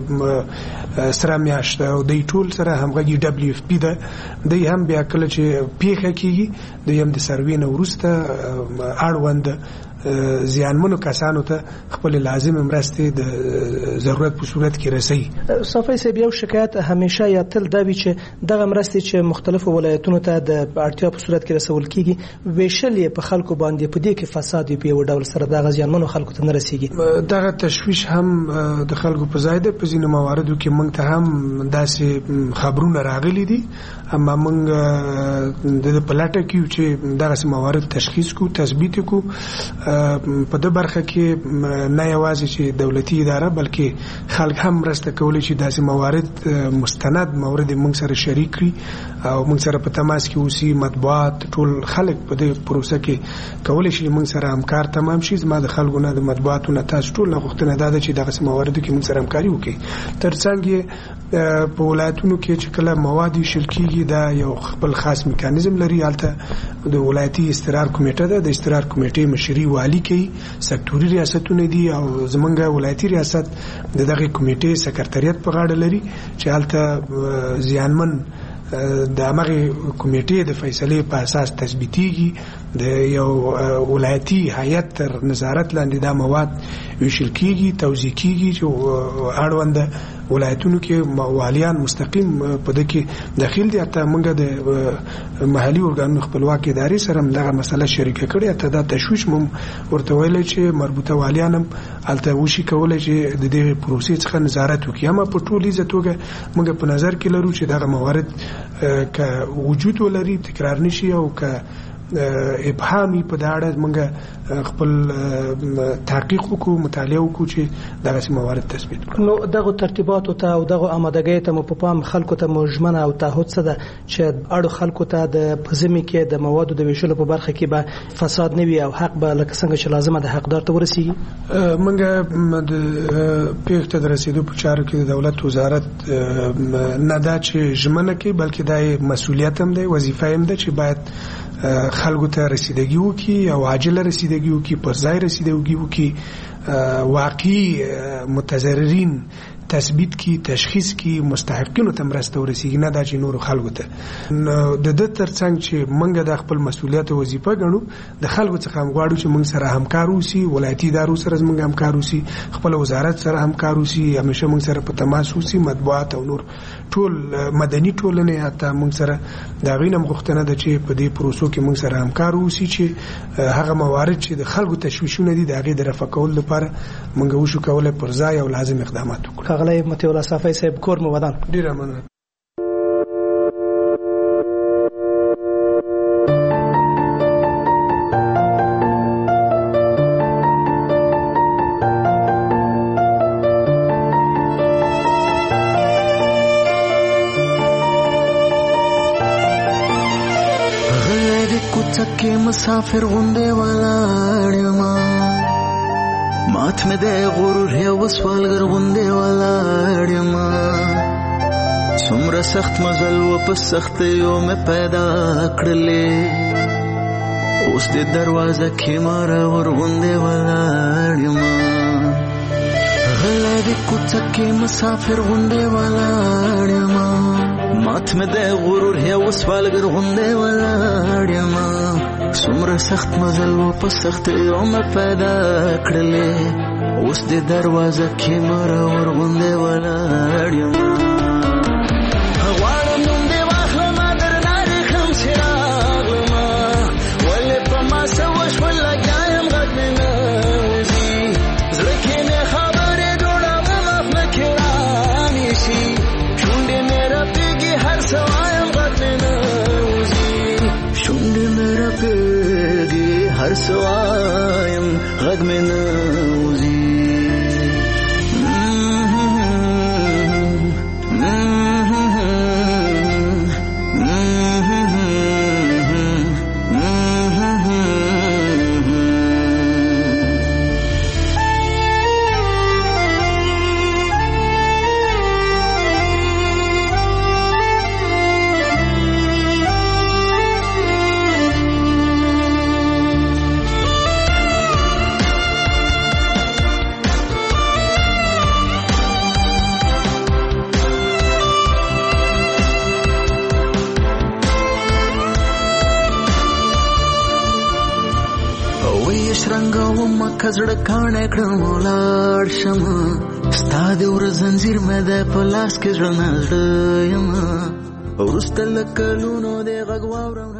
ده سره میاشت او د ټول سره همغږي ډبلیو اف پی ده. د هم بیا کله چې پیښه کیږي د یم د سروې نه وروسته اړوند زیانمنو کسانو ته خپل لازم مرستې د ضرورت په صورت کې رسي. صافی صاحب یو شکایت همیشه یا تل دا وی چې دغه مرستې چې مختلفو ولایتونو ته د اړتیا په صورت کې رسول کیږي ویشل یې په خلکو باندې په دې کې فساد په یو ډول سره دغه زیانمنو خلکو ته نه رسیږي. دغه تشویش هم د خلکو په ځای ده. په ځینو مواردو کې موږ ته هم داسې خبرونه راغلي دي اما موږ د پلاټه کې چې دغه موارد تشخیص کو تثبیت کو. په د برخه کې نه یوازې چې دولتي اداره بلکې خلک هم مرسته کولی چې داسې موارد مستند مورد موږ سره شریک کړي او موږ سره په تماس کې اوسي. مطبوعات ټول خلک په دې پروسه کې کولی شي موږ سره همکار تمام شي. زما د خلکو نه د مطبوعاتو نه تاسو ټول غوښتنه ده چې دغه موارد کې موږ سره همکاري وکړي. ترڅنګ په ولایتونو کې چې کله مواد ویشل کیږي دا یو خپل خاص میکانیزم لري. هلته د ولایتي استقرار کمیټه ده. د استقرار کمیټې مشري والی کوي. سکتوري ریاستونه دي او زمونږ ولایتي ریاست د دغه کمیټې سکرټریات په غاړه لري چې هلته زیانمن د هغه کمیټې د فیصلې په اساس تثبیتيږي. د یو ولایتي هیئت تر نظارت لاندې دا مواد ویشل کیږي توزیع کیږي چې اړوند ولایتونو کې والیان مستقیم په دغه داخل دي. ته موږ د محلي ارګانونو خپلواک ادارې سره دغه مسله شریکه کړې. ته دا تشویش مم ورته ویل چې مربوطه والیان هم الته وشي کولای چې د دې پروسې څخه نظارت وکړي. اما په ټولي ځتوګه موږ په نظر کې لرو چې دغه موارد ک وجود ولري تکرار نشي او ک ابهامي په داړه موږ خپل تحقیق وکړو مطالعه وکړو چې دغه موارد تثبیت کړو. نو دغه ترتیبات ته او دغه آمادګۍ ته مو په پام خلکو ته مجمنه او تعهد څه ده چې اړو خلکو ته د پزمي کې د موادو د ویشلو په برخه کې به فساد نه وي او حق به لکه څنګه چې لازمه د حقدار ته ورسیږي. موږ د پیښو ته رسیدو په چارو کې د دولت وزارت نه دا چې ژمنه کوي بلکې دا مسؤلیت هم دی وظیفه هم ده چې باید خلکو ته رسیدګي وکړي او عاجله رسیدګي وکړي پر ځای رسیدګي وکړي واقعي متضررین تثبیت کی تشخیص کی مستحقینو ته مرسته ورسیږي نه دا چې نور خلکو ته. د د ترڅنګ چې موږ د خپل مسؤلیت او وظیفه ګڼو د خلکو څخه هم غواړو چې موږ سره همکار اوسي ولایتي ادارو سره موږ همکار اوسي خپل وزارت سره همکار اوسي همیشه موږ سره په تماس اوسي مطبوعات او نور ټول مدني ټولنه حتی موږ سره دا غوښتنه غوښتنه ده چې په دې پروسو کې موږ سره همکار اوسي چې هغه موارد چې د خلکو تشویشونه دي د هغې د رفع کولو لپاره موږ وشو کولی پر ځای او لازم اقدامات وکړو. غلای متي الله صافی صاحب کور مو ودان. ډیر مننه. के मुसाफिर गुंडे वाला अड़मा माथ में दे गुरूर है वसवाल गर गुंडे वाला अड़मा सुमरा सख्त मजल वो पस सख्त यो में पैदा कर ले اوس د دروازه کې ماره ورغوندې ولاړ یم غلی د کوڅه کې مسافر غوندې ولاړ یم مات مې د غرور هیوس والګر غوندې ولاړ یم څومره سخت مزل و په سختیو مې پیدا کړلې اوس د دروازه کې ماره ورغوندې ولاړ یم هر سوایم غږ مې نه وځي کزړه کاڼه کړم ولاړ شم ستا د ورځ زنځیر مې د په لاس کې زړه نه زړه یم وروسته له کلونو د غږ واورم